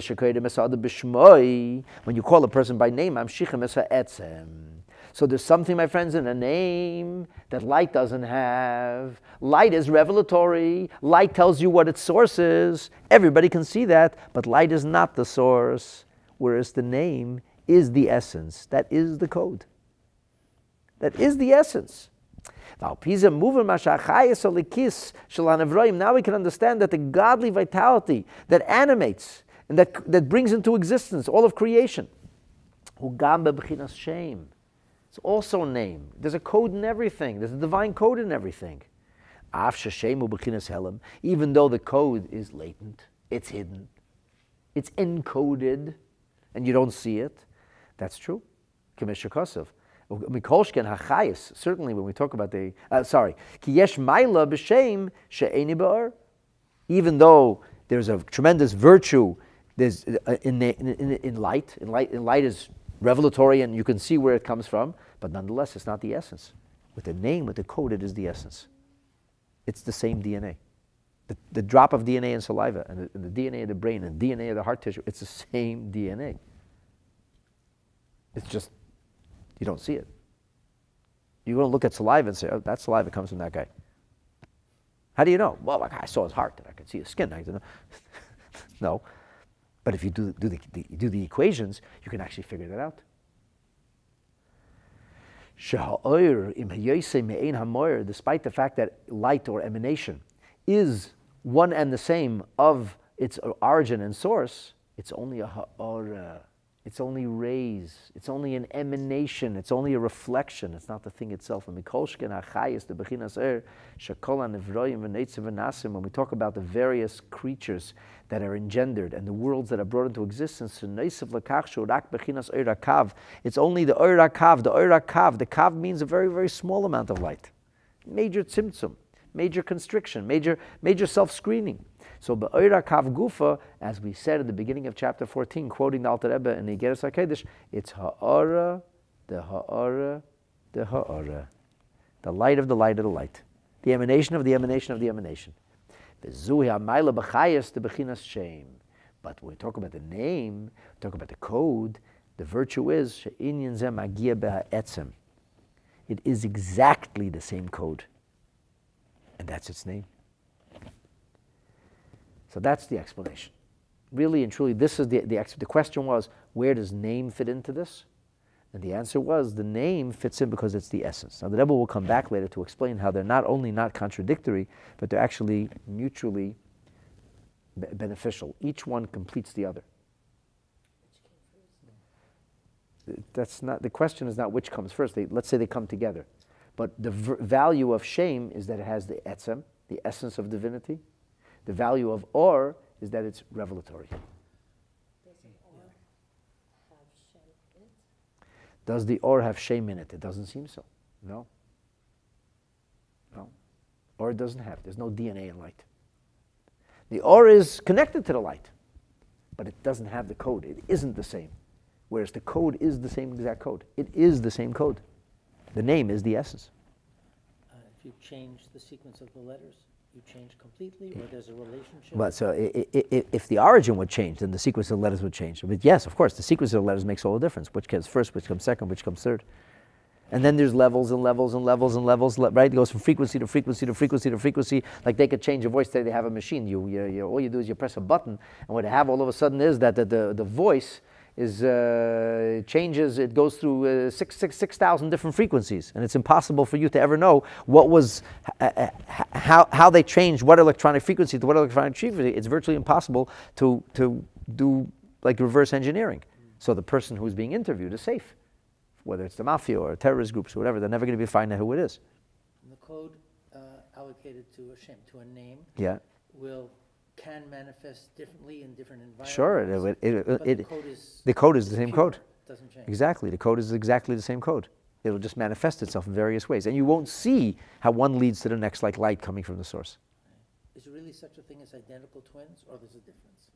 [SPEAKER 1] you call a person by name, so there's something, my friends, in a name that light doesn't have. Light is revelatory. Light tells you what its source is. Everybody can see that, but light is not the source, whereas the name is the essence. That is the code. That is the essence. Now we can understand that the godly vitality that animates and that, that brings into existence all of creation, it's also a name. There's a code in everything. There's a divine code in everything. Even though the code is latent, it's hidden, it's encoded, and you don't see it. That's true. Certainly when we talk about the, uh, sorry, even though there's a tremendous virtue there's uh, in, in, in, in light, in light, in light is revelatory and you can see where it comes from, but nonetheless it's not the essence. With the name, with the code, it is the essence. It's the same D N A. The, the drop of D N A in saliva and the, and the D N A of the brain and the D N A of the heart tissue, it's the same D N A. It's just, you don't see it. You're going to look at saliva and say, oh, that saliva comes from that guy. How do you know? Well, like I saw his heart and I could see his skin. I don't know. No. But if you do, do, the, the, do the equations, you can actually figure that out. Despite the fact that light or emanation is one and the same of its origin and source, it's only a ha'ara. It's only rays. It's only an emanation. It's only a reflection. It's not the thing itself. When we talk about the various creatures that are engendered and the worlds that are brought into existence, it's only the oira kav. The oira kav. The kav means a very, very small amount of light. Major tzimtzum, major constriction, major, major self-screening. So ba'oira kav gufa, as we said at the beginning of chapter fourteen, quoting the Alter Rebbe in the Igeres HaKodesh, it's ha'ara, the ha'ara, the ha'ara. The light of the light of the light. The emanation of the emanation of the emanation. V'zuhi ha'mayla b'chayas the b'chinas shem. But when we talk about the name, we talk about the code, the virtue is she'inyan zeh magia b'ha'etzem. It is exactly the same code. And that's its name. So that's the explanation. Really and truly, this is the, the, the question was, where does name fit into this? And the answer was, the name fits in because it's the essence. Now the Rebbe will come back later to explain how they're not only not contradictory, but they're actually mutually be- beneficial. Each one completes the other. That's not, the question is not which comes first. They, let's say they come together. But the v- value of shame is that it has the etzem, the essence of divinity. The value of or is that it's revelatory. Does the or have shame in it? It doesn't seem so. No. No. Or it doesn't have. There's no D N A in light. The or is connected to the light, but it doesn't have the code. It isn't the same. Whereas the code is the same exact code. It is the same code. The name is the essence.
[SPEAKER 3] Uh, if you change the sequence of the letters, you change completely, or there's a relationship?
[SPEAKER 1] But so I, I, I, if the origin would change, then the sequence of the letters would change. But yes, of course, the sequence of the letters makes all the difference. Which comes first, which comes second, which comes third. And then there's levels and levels and levels and levels, right? It goes from frequency to frequency to frequency to frequency. Like they could change your voice, say they have a machine. You, you, you, all you do is you press a button, and what they have all of a sudden is that the, the, the voice is uh, changes, it goes through uh, six, six, six thousand different frequencies, and it's impossible for you to ever know what was, uh, how, how they changed what electronic frequency to what electronic frequency. It's virtually impossible to, to do like reverse engineering. So the person who's being interviewed is safe, whether it's the mafia or terrorist groups or whatever, they're never going to be finding out who it is.
[SPEAKER 3] And the code uh, allocated to a shem, to a name,
[SPEAKER 1] Yeah.
[SPEAKER 3] will can manifest differently in different environments.
[SPEAKER 1] Sure, it, it, it,
[SPEAKER 3] but
[SPEAKER 1] it,
[SPEAKER 3] the code is
[SPEAKER 1] the code is the same
[SPEAKER 3] pure,
[SPEAKER 1] code.
[SPEAKER 3] Doesn't change.
[SPEAKER 1] Exactly, the code is exactly the same code. It'll just manifest itself in various ways, and you won't see how one leads to the next, like light coming from the source.
[SPEAKER 3] Is there really such a thing as identical twins, or there's a difference?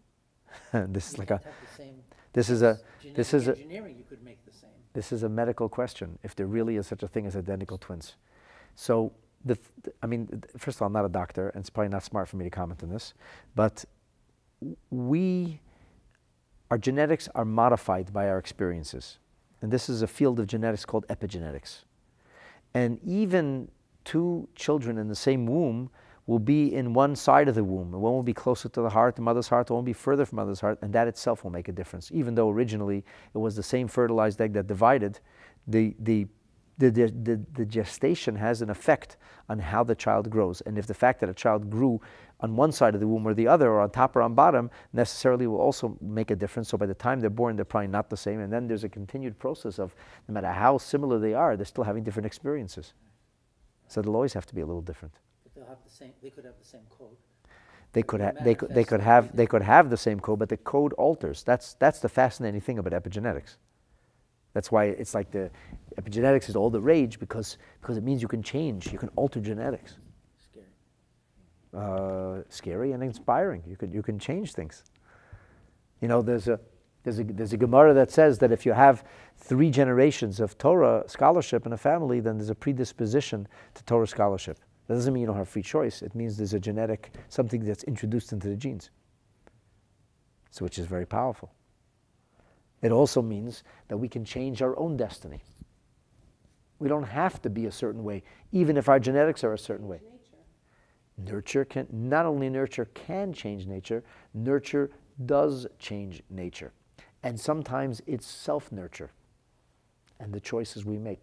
[SPEAKER 1] This is
[SPEAKER 3] You
[SPEAKER 1] like a,
[SPEAKER 3] can't have the same
[SPEAKER 1] this is a, this
[SPEAKER 3] genetic
[SPEAKER 1] is a,
[SPEAKER 3] engineering, you could make the same.
[SPEAKER 1] this is a medical question, if there really is such a thing as identical twins. So, the, th- I mean, th- first of all, I'm not a doctor, and it's probably not smart for me to comment on this, but w- we, our genetics are modified by our experiences. And this is a field of genetics called epigenetics. And even two children in the same womb will be in one side of the womb. One will be closer to the heart, the mother's heart, one will be further from mother's heart, and that itself will make a difference. Even though originally it was the same fertilized egg that divided, the, the, the, the, the, the gestation has an effect on how the child grows. And if the fact that a child grew on one side of the womb or the other, or on top or on bottom, necessarily will also make a difference. So by the time they're born, they're probably not the same. And then there's a continued process of, no matter how similar they are, they're still having different experiences. So they'll always have to be a little different.
[SPEAKER 3] But they'll have the same, they could have the same code.
[SPEAKER 1] They
[SPEAKER 3] But
[SPEAKER 1] could,
[SPEAKER 3] they
[SPEAKER 1] ha- they could, they
[SPEAKER 3] manifest
[SPEAKER 1] could have,
[SPEAKER 3] slightly
[SPEAKER 1] they could have the same code, but the code alters. That's, that's the fascinating thing about epigenetics. That's why it's like the epigenetics is all the rage, because, because it means you can change, you can alter genetics.
[SPEAKER 3] Scary.
[SPEAKER 1] Uh, scary and inspiring. You can, you can change things. You know, there's a, there's a, there's a Gemara that says that if you have three generations of Torah scholarship in a family, then there's a predisposition to Torah scholarship. That doesn't mean you don't have free choice. It means there's a genetic, something that's introduced into the genes. So which is very powerful. It also means that we can change our own destiny. We don't have to be a certain way, even if our genetics are a certain way.
[SPEAKER 2] Nature.
[SPEAKER 1] Nurture can, not only nurture can change nature, nurture does change nature. And sometimes it's self-nurture and the choices we make.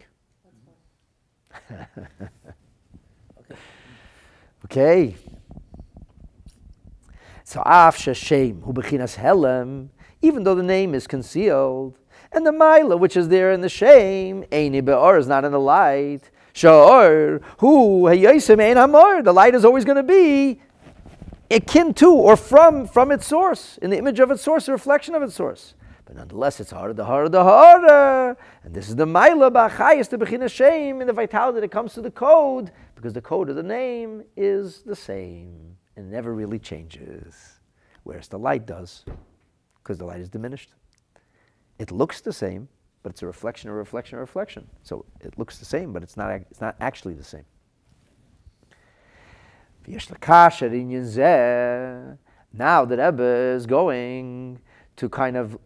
[SPEAKER 3] Okay.
[SPEAKER 1] Okay. So af sheshem hu bechinas helem, even though the name is concealed, and the Maila, which is there in the shame, Eini be'or, is not in the light. Sha'or, hu hayosem ein hamor, the light is always going to be akin to or from from its source, in the image of its source, a reflection of its source. But nonetheless, it's harder, the harder, the harder. And this is the Maila ba'chayis, the bechinas shame, in the vitality that comes to the code, because the code of the name is the same and never really changes, whereas the light does, because the light is diminished. It looks the same, but it's a reflection, a reflection, a reflection. So it looks the same, but it's not, it's not actually the same. Now the Rebbe is going to kind of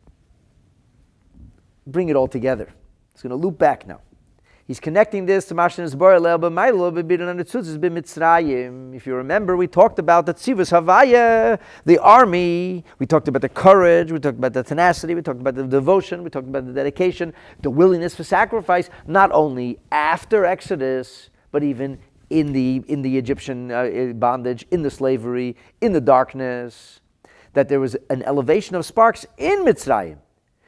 [SPEAKER 1] bring it all together. It's going to loop back now. He's connecting this to Mashnas Bar Le'el B'Maylo B'Birin and Tzutzis B'Mitzrayim. If you remember, we talked about the Tzivus Havaya, the army. We talked about the courage. We talked about the tenacity. We talked about the devotion. We talked about the dedication, the willingness for sacrifice, not only after Exodus, but even in the in the Egyptian uh, bondage, in the slavery, in the darkness. That there was an elevation of sparks in Mitzrayim.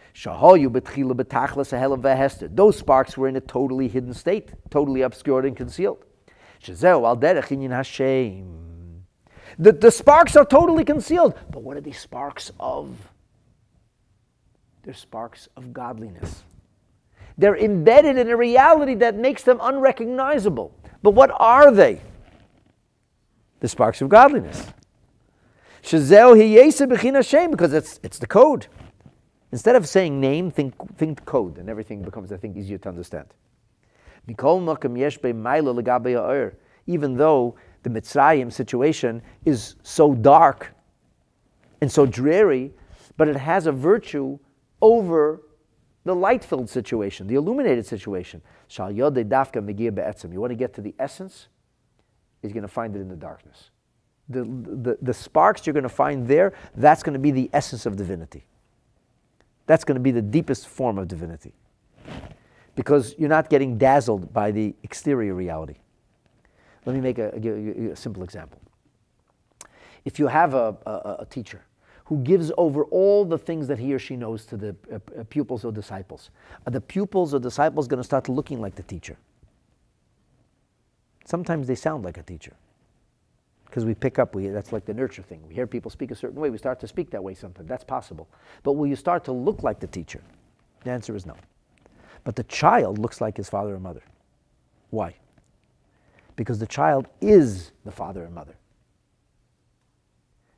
[SPEAKER 1] Those sparks were in a totally hidden state, totally obscured and concealed. The, the sparks are totally concealed. But what are these sparks of? They're sparks of godliness. They're embedded in a reality that makes them unrecognizable. But what are they? The sparks of godliness. Because it's, it's the code. Instead of saying name, think, think code, and everything becomes, I think, easier to understand. Even though the Mitzrayim situation is so dark and so dreary, but it has a virtue over the light-filled situation, the illuminated situation. You want to get to the essence, you're going to find it in the darkness. The, the, the sparks you're going to find there, that's going to be the essence of divinity. That's going to be the deepest form of divinity. Because you're not getting dazzled by the exterior reality. Let me make a, a, a simple example. If you have a, a, a teacher who gives over all the things that he or she knows to the uh, pupils or disciples, are the pupils or disciples going to start looking like the teacher? Sometimes they sound like a teacher. Because we pick up, we, that's like the nurture thing. We hear people speak a certain way, we start to speak that way sometimes. That's possible. But will you start to look like the teacher? The answer is no. But the child looks like his father and mother. Why? Because the child is the father and mother.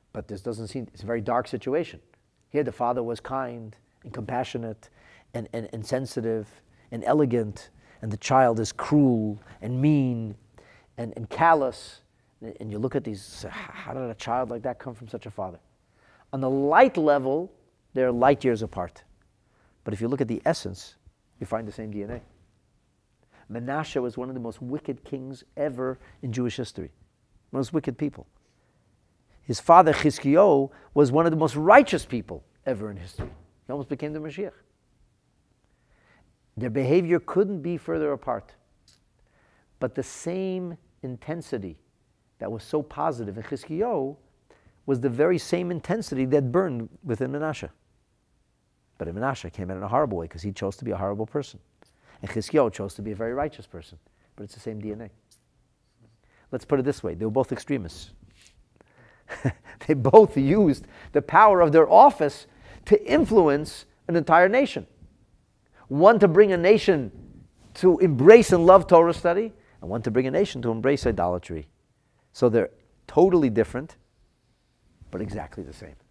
[SPEAKER 1] But this doesn't seem, it's a very dark situation. Here the father was kind and compassionate and, and, and sensitive and elegant, and the child is cruel and mean and, and callous. And you look at these, how did a child like that come from such a father? On the light level, they're light years apart. But if you look at the essence, you find the same D N A. Menashe was one of the most wicked kings ever in Jewish history. Most wicked people. His father, Chizkiyahu, was one of the most righteous people ever in history. He almost became the Mashiach. Their behavior couldn't be further apart. But the same intensity that was so positive in Chizkiyahu was the very same intensity that burned within Menashe. But in Menashe came out in a horrible way because he chose to be a horrible person. And Chizkiyahu chose to be a very righteous person. But it's the same D N A. Let's put it this way. They were both extremists. They both used the power of their office to influence an entire nation. One to bring a nation to embrace and love Torah study, and one to bring a nation to embrace idolatry. So they're totally different, but exactly the same.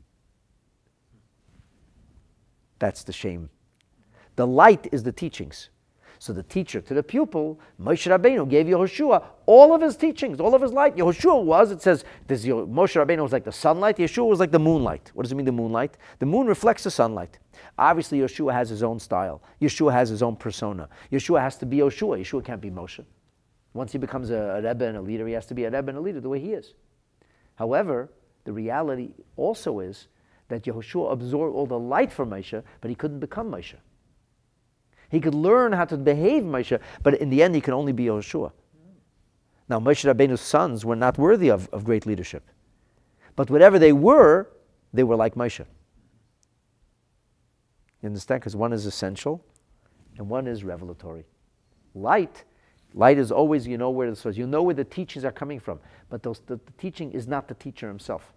[SPEAKER 1] That's the shame. The light is the teachings. So the teacher to the pupil, Moshe Rabbeinu gave Yehoshua all of his teachings, all of his light. Yehoshua was, it says, this Moshe Rabbeinu was like the sunlight, Yeshua was like the moonlight. What does it mean, the moonlight? The moon reflects the sunlight. Obviously, Yeshua has his own style. Yeshua has his own persona. Yeshua has to be Yeshua. Yeshua can't be Moshe. Once he becomes a, a Rebbe and a leader, he has to be a Rebbe and a leader the way he is. However, the reality also is that Yehoshua absorbed all the light from Moshe, but he couldn't become Moshe. He could learn how to behave Moshe, but in the end he can only be Yehoshua. Now Moshe Rabbeinu's sons were not worthy of, of great leadership. But whatever they were, they were like Moshe. You understand? Because one is essential and one is revelatory. Light, light is always, you know where the source, you know where the teachings are coming from, but those, the, the teaching is not the teacher himself.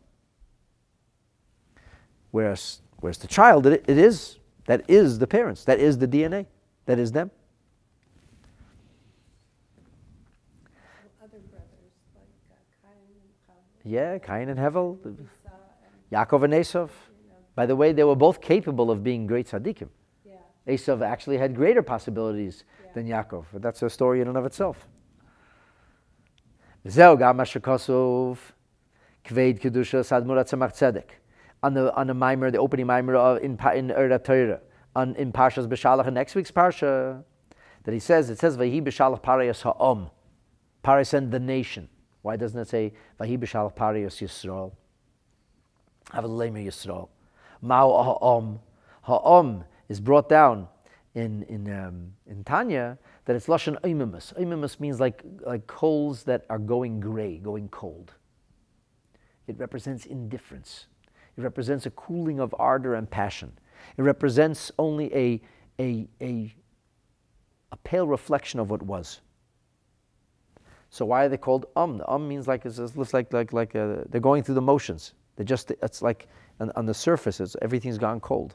[SPEAKER 1] Whereas, whereas the child, it, it is, that is the parents, that is the D N A. That is them.
[SPEAKER 2] Other brothers like uh, Cain and Hevel.
[SPEAKER 1] Yeah, Cain and Hevel,
[SPEAKER 2] Esau and,
[SPEAKER 1] Yaakov and Esav.
[SPEAKER 2] you know,
[SPEAKER 1] By the way, they were both capable of being great tzaddikim.
[SPEAKER 2] yeah,
[SPEAKER 1] Esav actually had greater possibilities
[SPEAKER 2] yeah.
[SPEAKER 1] than Yaakov. But that's a story in and of itself. Zeu gam asher kosov kveid kedusha sadmura tzemach tzedek. On the on the mimer, the opening mimer of in in Ura Torah. On, in Parshas B'Shalach, in next week's Parsha, that he says, it says, Vahi B'Shalach Parayas Ha'om. Parayas and the nation. Why doesn't it say, Vahi B'Shalach Parayas Yisrael? Havalemer Yisrael. Ma'u Ha'om. Ha'om is brought down in in um, in Tanya, that it's Lashon Oimimus. Oimimus means like, like coals that are going gray, going cold. It represents indifference. It represents a cooling of ardor and passion. It represents only a, a, a, a pale reflection of what was. So why are they called um? The um means like, it looks like, like, like a, they're going through the motions. They're just, it's like on, on the surface, it's, everything's gone cold.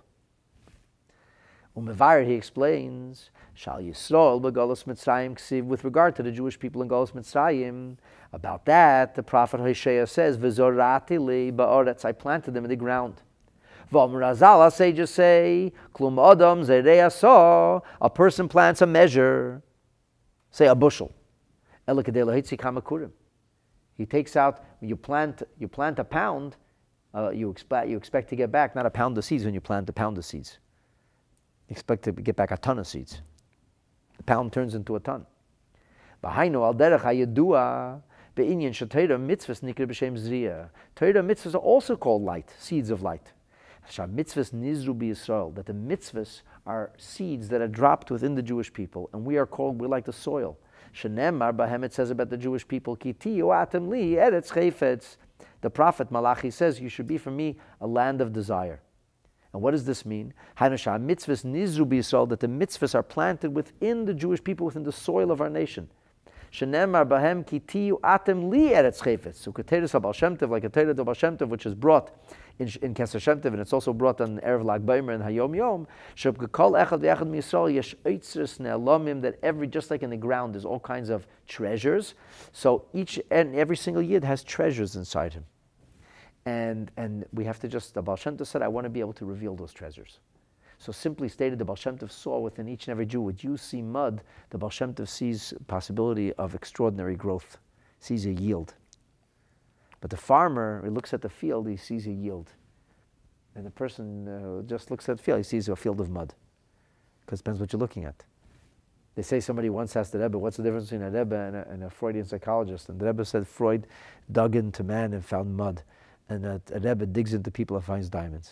[SPEAKER 1] Umevayer, he explains, Shal Yisrael b'Galus Mitzrayim ksiv, with regard to the Jewish people in Galus Mitzrayim. About that, the prophet Hosea says, V'zorati li ba'oretz, I planted them in the ground. V'amrazala, sages say, Klum Adam zerei asa, a person plants a measure, say a bushel. Elikadei lahitzi kamakurim. He takes out, when you plant, you plant a pound, uh, you expect you expect to get back not a pound of seeds when you plant a pound of seeds. You expect to get back a ton of seeds. The pound turns into a ton. B'hainu al derech hayedua be'inyan she'Torah mitzvahs nikra b'shem zriyah. Torah mitzvahs are also called light, seeds of light. Mitzvahs nizru b'Yisrael, that the mitzvahs are seeds that are dropped within the Jewish people, and we are called, we're like the soil. Shenemar b'hem, it says about the Jewish people, Ki tiyu atem li eretz chayfetz. The prophet Malachi says, you should be for me a land of desire. And what does this mean? Hainashah mitzvahs nizru b'Yisrael, that the mitzvahs are planted within the Jewish people, within the soil of our nation. Shenemar b'hem ki tiyu atem li eretz chayfetz. So Keteris HaBaal Shem Tov, like a Torah of Baal Shem Tov, which is brought in, in Keser Shem Tov, and it's also brought on Erev Lag Baimer and Hayom Yom, Sheb'kol echad v'echad miYisrael yesh oitzres ne'elamim, that every, just like in the ground, there's all kinds of treasures. So each and every single yid has treasures inside him. And, and we have to just, the Baal Shem Tov said, I want to be able to reveal those treasures. So simply stated, the Baal Shem Tov saw within each and every Jew, would you see mud, the Baal Shem Tov sees possibility of extraordinary growth, sees a yield. But the farmer, he looks at the field, he sees a yield. And the person uh, just looks at the field, he sees a field of mud. Because it depends what you're looking at. They say somebody once asked the Rebbe, what's the difference between a Rebbe and a, and a Freudian psychologist? And the Rebbe said Freud dug into man and found mud. And a, a Rebbe digs into people and finds diamonds.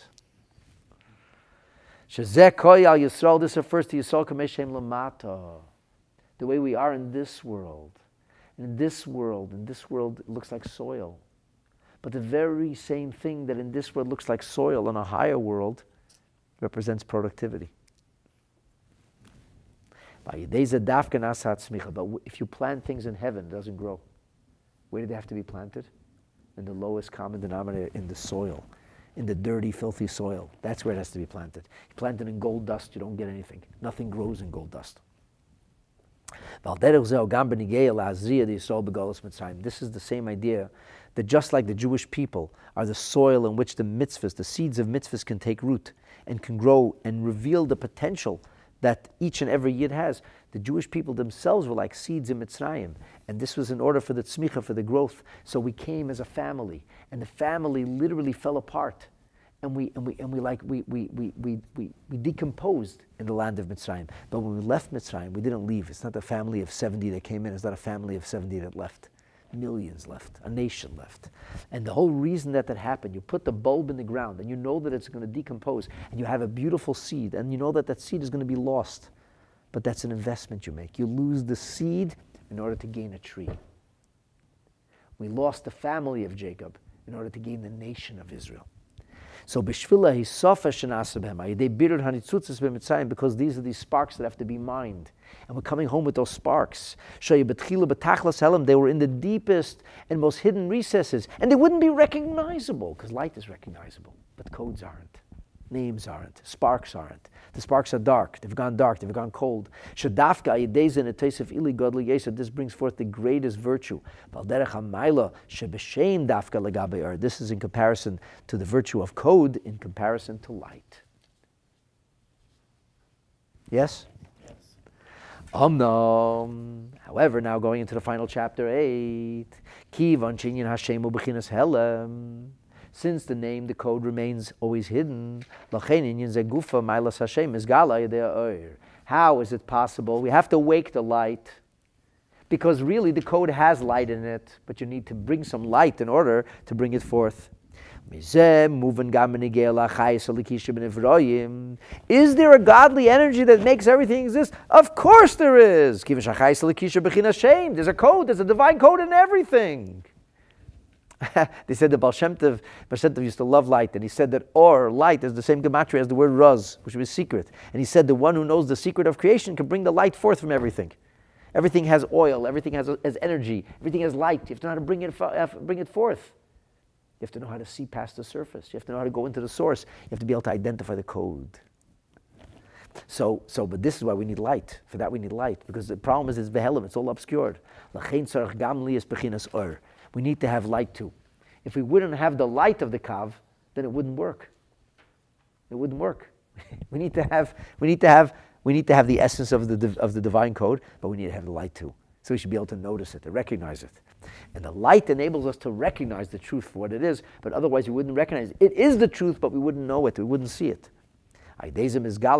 [SPEAKER 1] Shezeh koy al Yisrael, this refers to Yisrael kamei shem lamata. The way we are in this world. In this world, in this world, it looks like soil. But the very same thing that in this world looks like soil in a higher world represents productivity. But if you plant things in heaven, it doesn't grow. Where do they have to be planted? In the lowest common denominator, in the soil. In the dirty, filthy soil. That's where it has to be planted. You plant it in gold dust, you don't get anything. Nothing grows in gold dust. This is the same idea that just like the Jewish people are the soil in which the mitzvahs, the seeds of mitzvahs can take root and can grow and reveal the potential that each and every Yid has. The Jewish people themselves were like seeds in Mitzrayim. And this was in order for the tzmicha, for the growth. So we came as a family. And the family literally fell apart. And we and we and we like we we we we we, we decomposed in the land of Mitzrayim. But when we left Mitzrayim, we didn't leave. It's not a family of seventy that came in, it's not a family of seventy that left. Millions left, a nation left. And the whole reason that that happened, you put the bulb in the ground and you know that it's going to decompose and you have a beautiful seed and you know that that seed is going to be lost. But that's an investment you make. You lose the seed in order to gain a tree. We lost the family of Jacob in order to gain the nation of Israel. So b'shvila hisofa shenasa b'hem, ayidei birur hanitzutzes b'mitzrayim, because these are these sparks that have to be mined. And we're coming home with those sparks. Shoyu b'tchila b'tachlas helam, they were in the deepest and most hidden recesses. And they wouldn't be recognizable, because light is recognizable, but codes aren't. Names aren't. Sparks aren't. The sparks are dark. They've gone dark. They've gone cold. Shadafka ayidei in taste of ili godly yesod. This brings forth the greatest virtue. Valderech hamayla shebeshem dafka legabe er. This is in comparison to the virtue of code, in comparison to light. Yes.
[SPEAKER 3] Yes.
[SPEAKER 1] Omnom. However, now going into the final chapter eight. Kivan shinyan Hashem u'bechinas helem. Since the name, the code remains always hidden, how is it possible? We have to wake the light, because really the code has light in it, but you need to bring some light in order to bring it forth. Is there a godly energy that makes everything exist? Of course there is. There's a code, there's a divine code in everything. They said the Baal Shem Tov, Baal Shem Tov used to love light, and he said that or, light, is the same gematria as the word raz, which means secret. And he said the one who knows the secret of creation can bring the light forth from everything. Everything has oil, everything has, has energy, everything has light. You have to know how to bring it, bring it forth. You have to know how to see past the surface. You have to know how to go into the source. You have to be able to identify the code. So, so, but this is why we need light. For that we need light, because the problem is it's behelim, it's all obscured. We need to have light too. If we wouldn't have the light of the kav, then it wouldn't work. It wouldn't work. we need to have, we need to have, we need to have the essence of the of the divine code, but we need to have the light too. So we should be able to notice it, to recognize it. And the light enables us to recognize the truth for what it is, but otherwise we wouldn't recognize it. It is the truth, but we wouldn't know it, we wouldn't see it. This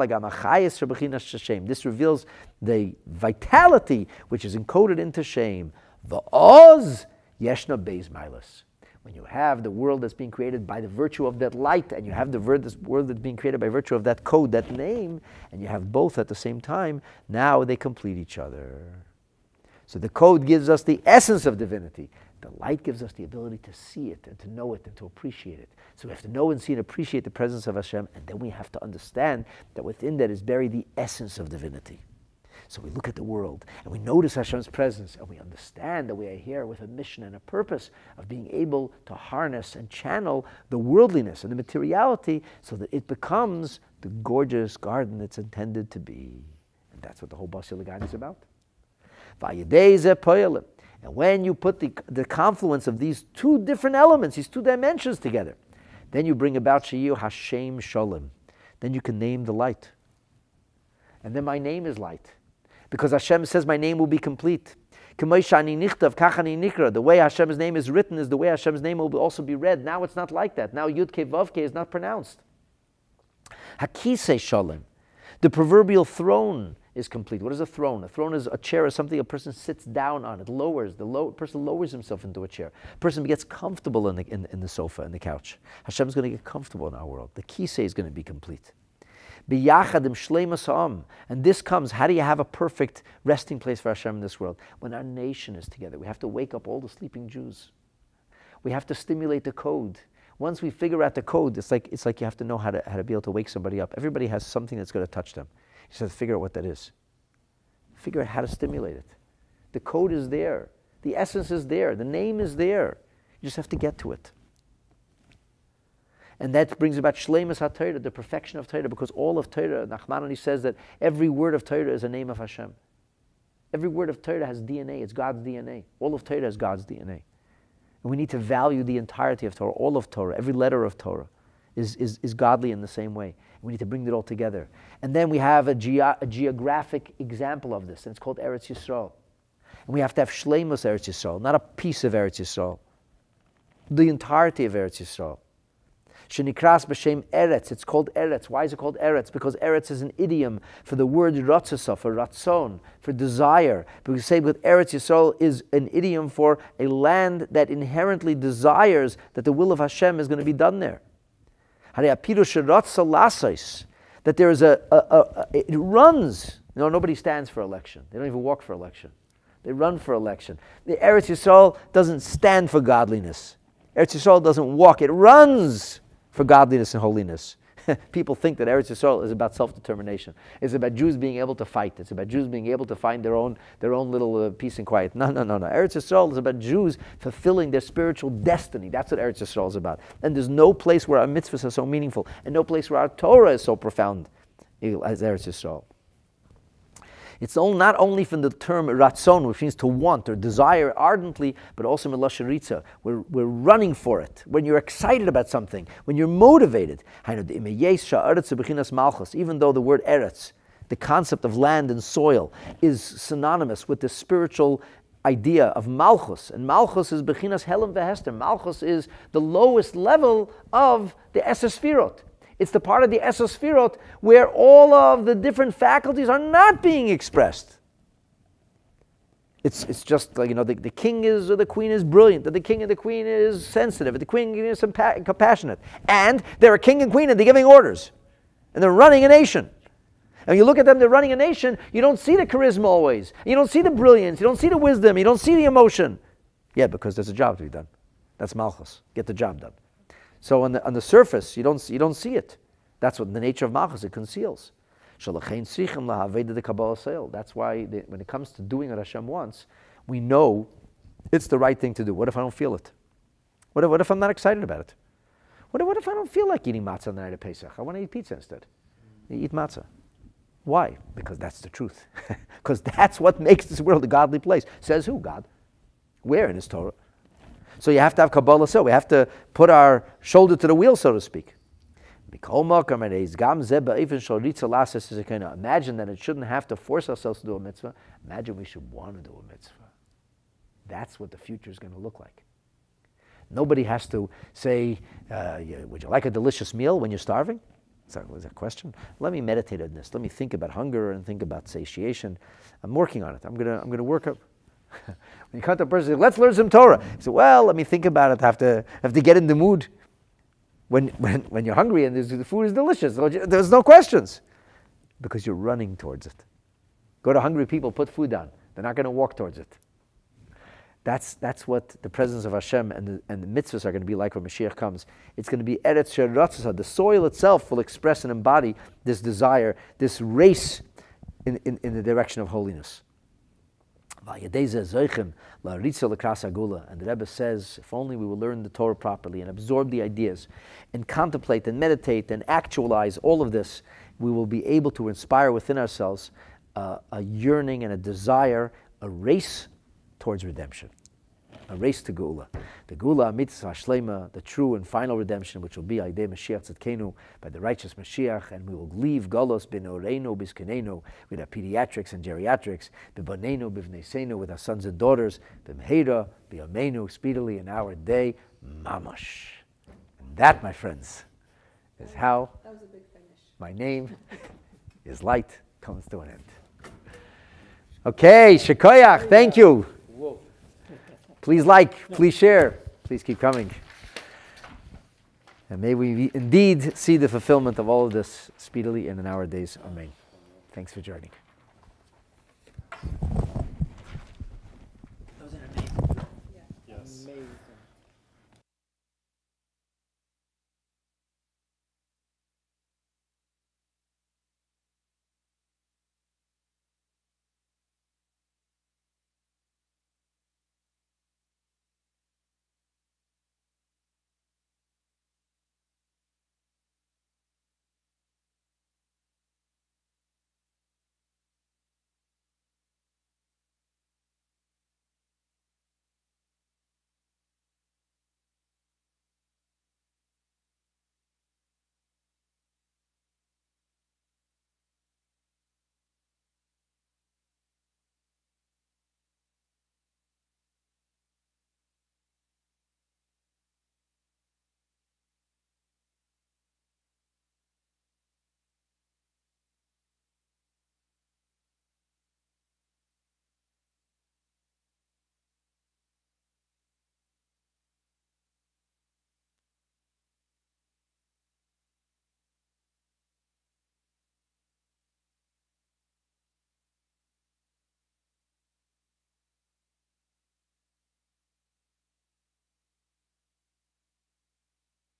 [SPEAKER 1] reveals the vitality which is encoded into shame. The oz Yeshna Beis Milas. When you have the world that's being created by the virtue of that light, and you have the ver- this world that's being created by virtue of that code, that name, and you have both at the same time, now they complete each other. So the code gives us the essence of divinity. The light gives us the ability to see it and to know it and to appreciate it. So we have to know and see and appreciate the presence of Hashem, and then we have to understand that within that is buried the essence of divinity. So we look at the world and we notice Hashem's presence, and we understand that we are here with a mission and a purpose of being able to harness and channel the worldliness and the materiality so that it becomes the gorgeous garden it's intended to be. And that's what the whole Basi Lagan is about. And when you put the, the confluence of these two different elements, these two dimensions together, then you bring about Sheyu Hashem Shalom. Then you can name the light. And then my name is light. Because Hashem says my name will be complete. The way Hashem's name is written is the way Hashem's name will also be read. Now it's not like that. Now Yud Ke Vav Ke is not pronounced. Hakisei Shalom. The proverbial throne is complete. What is a throne? A throne is a chair, is something a person sits down on. It lowers. The low, person lowers himself into a chair. A person gets comfortable in the, in, in the sofa, in the couch. Hashem's going to get comfortable in our world. The kisei is going to be complete. Biyachadim shleimas ha'am. And this comes, how do you have a perfect resting place for Hashem in this world? When our nation is together. We have to wake up all the sleeping Jews. We have to stimulate the code. Once we figure out the code, it's like, it's like you have to know how to, how to be able to wake somebody up. Everybody has something that's going to touch them. You just have to figure out what that is. Figure out how to stimulate it. The code is there. The essence is there. The name is there. You just have to get to it. And that brings about Shleimus HaTorah, the perfection of Torah, because all of Torah, Nachmanides says that every word of Torah is a name of Hashem. Every word of Torah has D N A. It's God's D N A. All of Torah has God's D N A. And we need to value the entirety of Torah, all of Torah, every letter of Torah is, is, is godly in the same way. We need to bring it all together. And then we have a, ge- a geographic example of this, and it's called Eretz Yisrael. And we have to have Shleimus Eretz Yisrael, not a piece of Eretz Yisrael. The entirety of Eretz Yisrael. Shenikras b'shem Eretz. It's called Eretz. Why is it called Eretz? Because Eretz is an idiom for the word Ratzasa, for Ratzon, for desire. But we say that Eretz Yisrael is an idiom for a land that inherently desires that the will of Hashem is going to be done there. That there is a, a, a, a it runs. You know, nobody stands for election. They don't even walk for election. They run for election. The Eretz Yisrael doesn't stand for godliness. Eretz Yisrael doesn't walk. It runs for godliness and holiness. People think that Eretz Yisrael is about self-determination. It's about Jews being able to fight. It's about Jews being able to find their own their own little uh, peace and quiet. No, no, no, no. Eretz Yisrael is about Jews fulfilling their spiritual destiny. That's what Eretz Yisrael is about. And there's no place where our mitzvahs are so meaningful, and no place where our Torah is so profound as Eretz Yisrael. It's all, not only from the term ratzon, which means to want or desire ardently, but also milosha ritza. We're, we're running for it. When you're excited about something, when you're motivated. Even though the word eretz, the concept of land and soil, is synonymous with the spiritual idea of malchus. And malchus is bechinas helam vehester. Malchus is the lowest level of the esesfirot. It's the part of the Esosfirot where all of the different faculties are not being expressed. It's, it's just like, you know, the, the king is or the queen is brilliant, the king and the queen is sensitive, the queen is compassionate. And they're a king and queen and they're giving orders. And they're running a nation. And you look at them, they're running a nation, you don't see the charisma always. You don't see the brilliance, you don't see the wisdom, you don't see the emotion. Yeah, because there's a job to be done. That's Malchus. Get the job done. So on the, on the surface, you don't, you don't see it. That's what the nature of Malchus, it conceals. That's why the, when it comes to doing what Hashem wants, we know it's the right thing to do. What if I don't feel it? What if, what if I'm not excited about it? What if, what if I don't feel like eating matzah on the night of Pesach? I want to eat pizza instead. You eat matzah. Why? Because that's the truth. Because that's what makes this world a godly place. Says who? God. Where in His Torah? So you have to have Kabbalah, so we have to put our shoulder to the wheel, so to speak. Imagine that it shouldn't have to force ourselves to do a mitzvah. Imagine we should want to do a mitzvah. That's what the future is going to look like. Nobody has to say, uh, would you like a delicious meal when you're starving? Is that, was that a question? Let me meditate on this. Let me think about hunger and think about satiation. I'm working on it. I'm going to I'm going to work up. When you come to a person, let's learn some Torah. You say, well, let me think about it. I have to, have to get in the mood. When, when, when you're hungry and the food is delicious, there's no questions. Because you're running towards it. Go to hungry people, put food down. They're not going to walk towards it. That's, that's what the presence of Hashem and the, and the mitzvahs are going to be like when Mashiach comes. It's going to be Eretz Sheratzah. The soil itself will express and embody this desire, this race in, in, in the direction of holiness. And the Rebbe says, if only we will learn the Torah properly and absorb the ideas and contemplate and meditate and actualize all of this, we will be able to inspire within ourselves uh, a yearning and a desire, a race towards redemption. A race to Geula. The Geula Mitzvah Shlema, the true and final redemption, which will be Aidei Mashiach Tzidkenu, by the righteous Mashiach, and we will leave Golos bin Oreinu biskenenu, with our pediatrics and geriatrics, b'banenu b'vneisenu, with our sons and daughters, b'mheira b'yameinu, speedily in our day, mamash. And that, my friends, is how
[SPEAKER 2] That was a big finish.
[SPEAKER 1] my name is light comes to an end. Okay, Shekoyach, thank you.
[SPEAKER 3] Whoa.
[SPEAKER 1] Please like, please share, please keep coming. And may we indeed see the fulfillment of all of this speedily and in our days. Amen. Thanks for joining.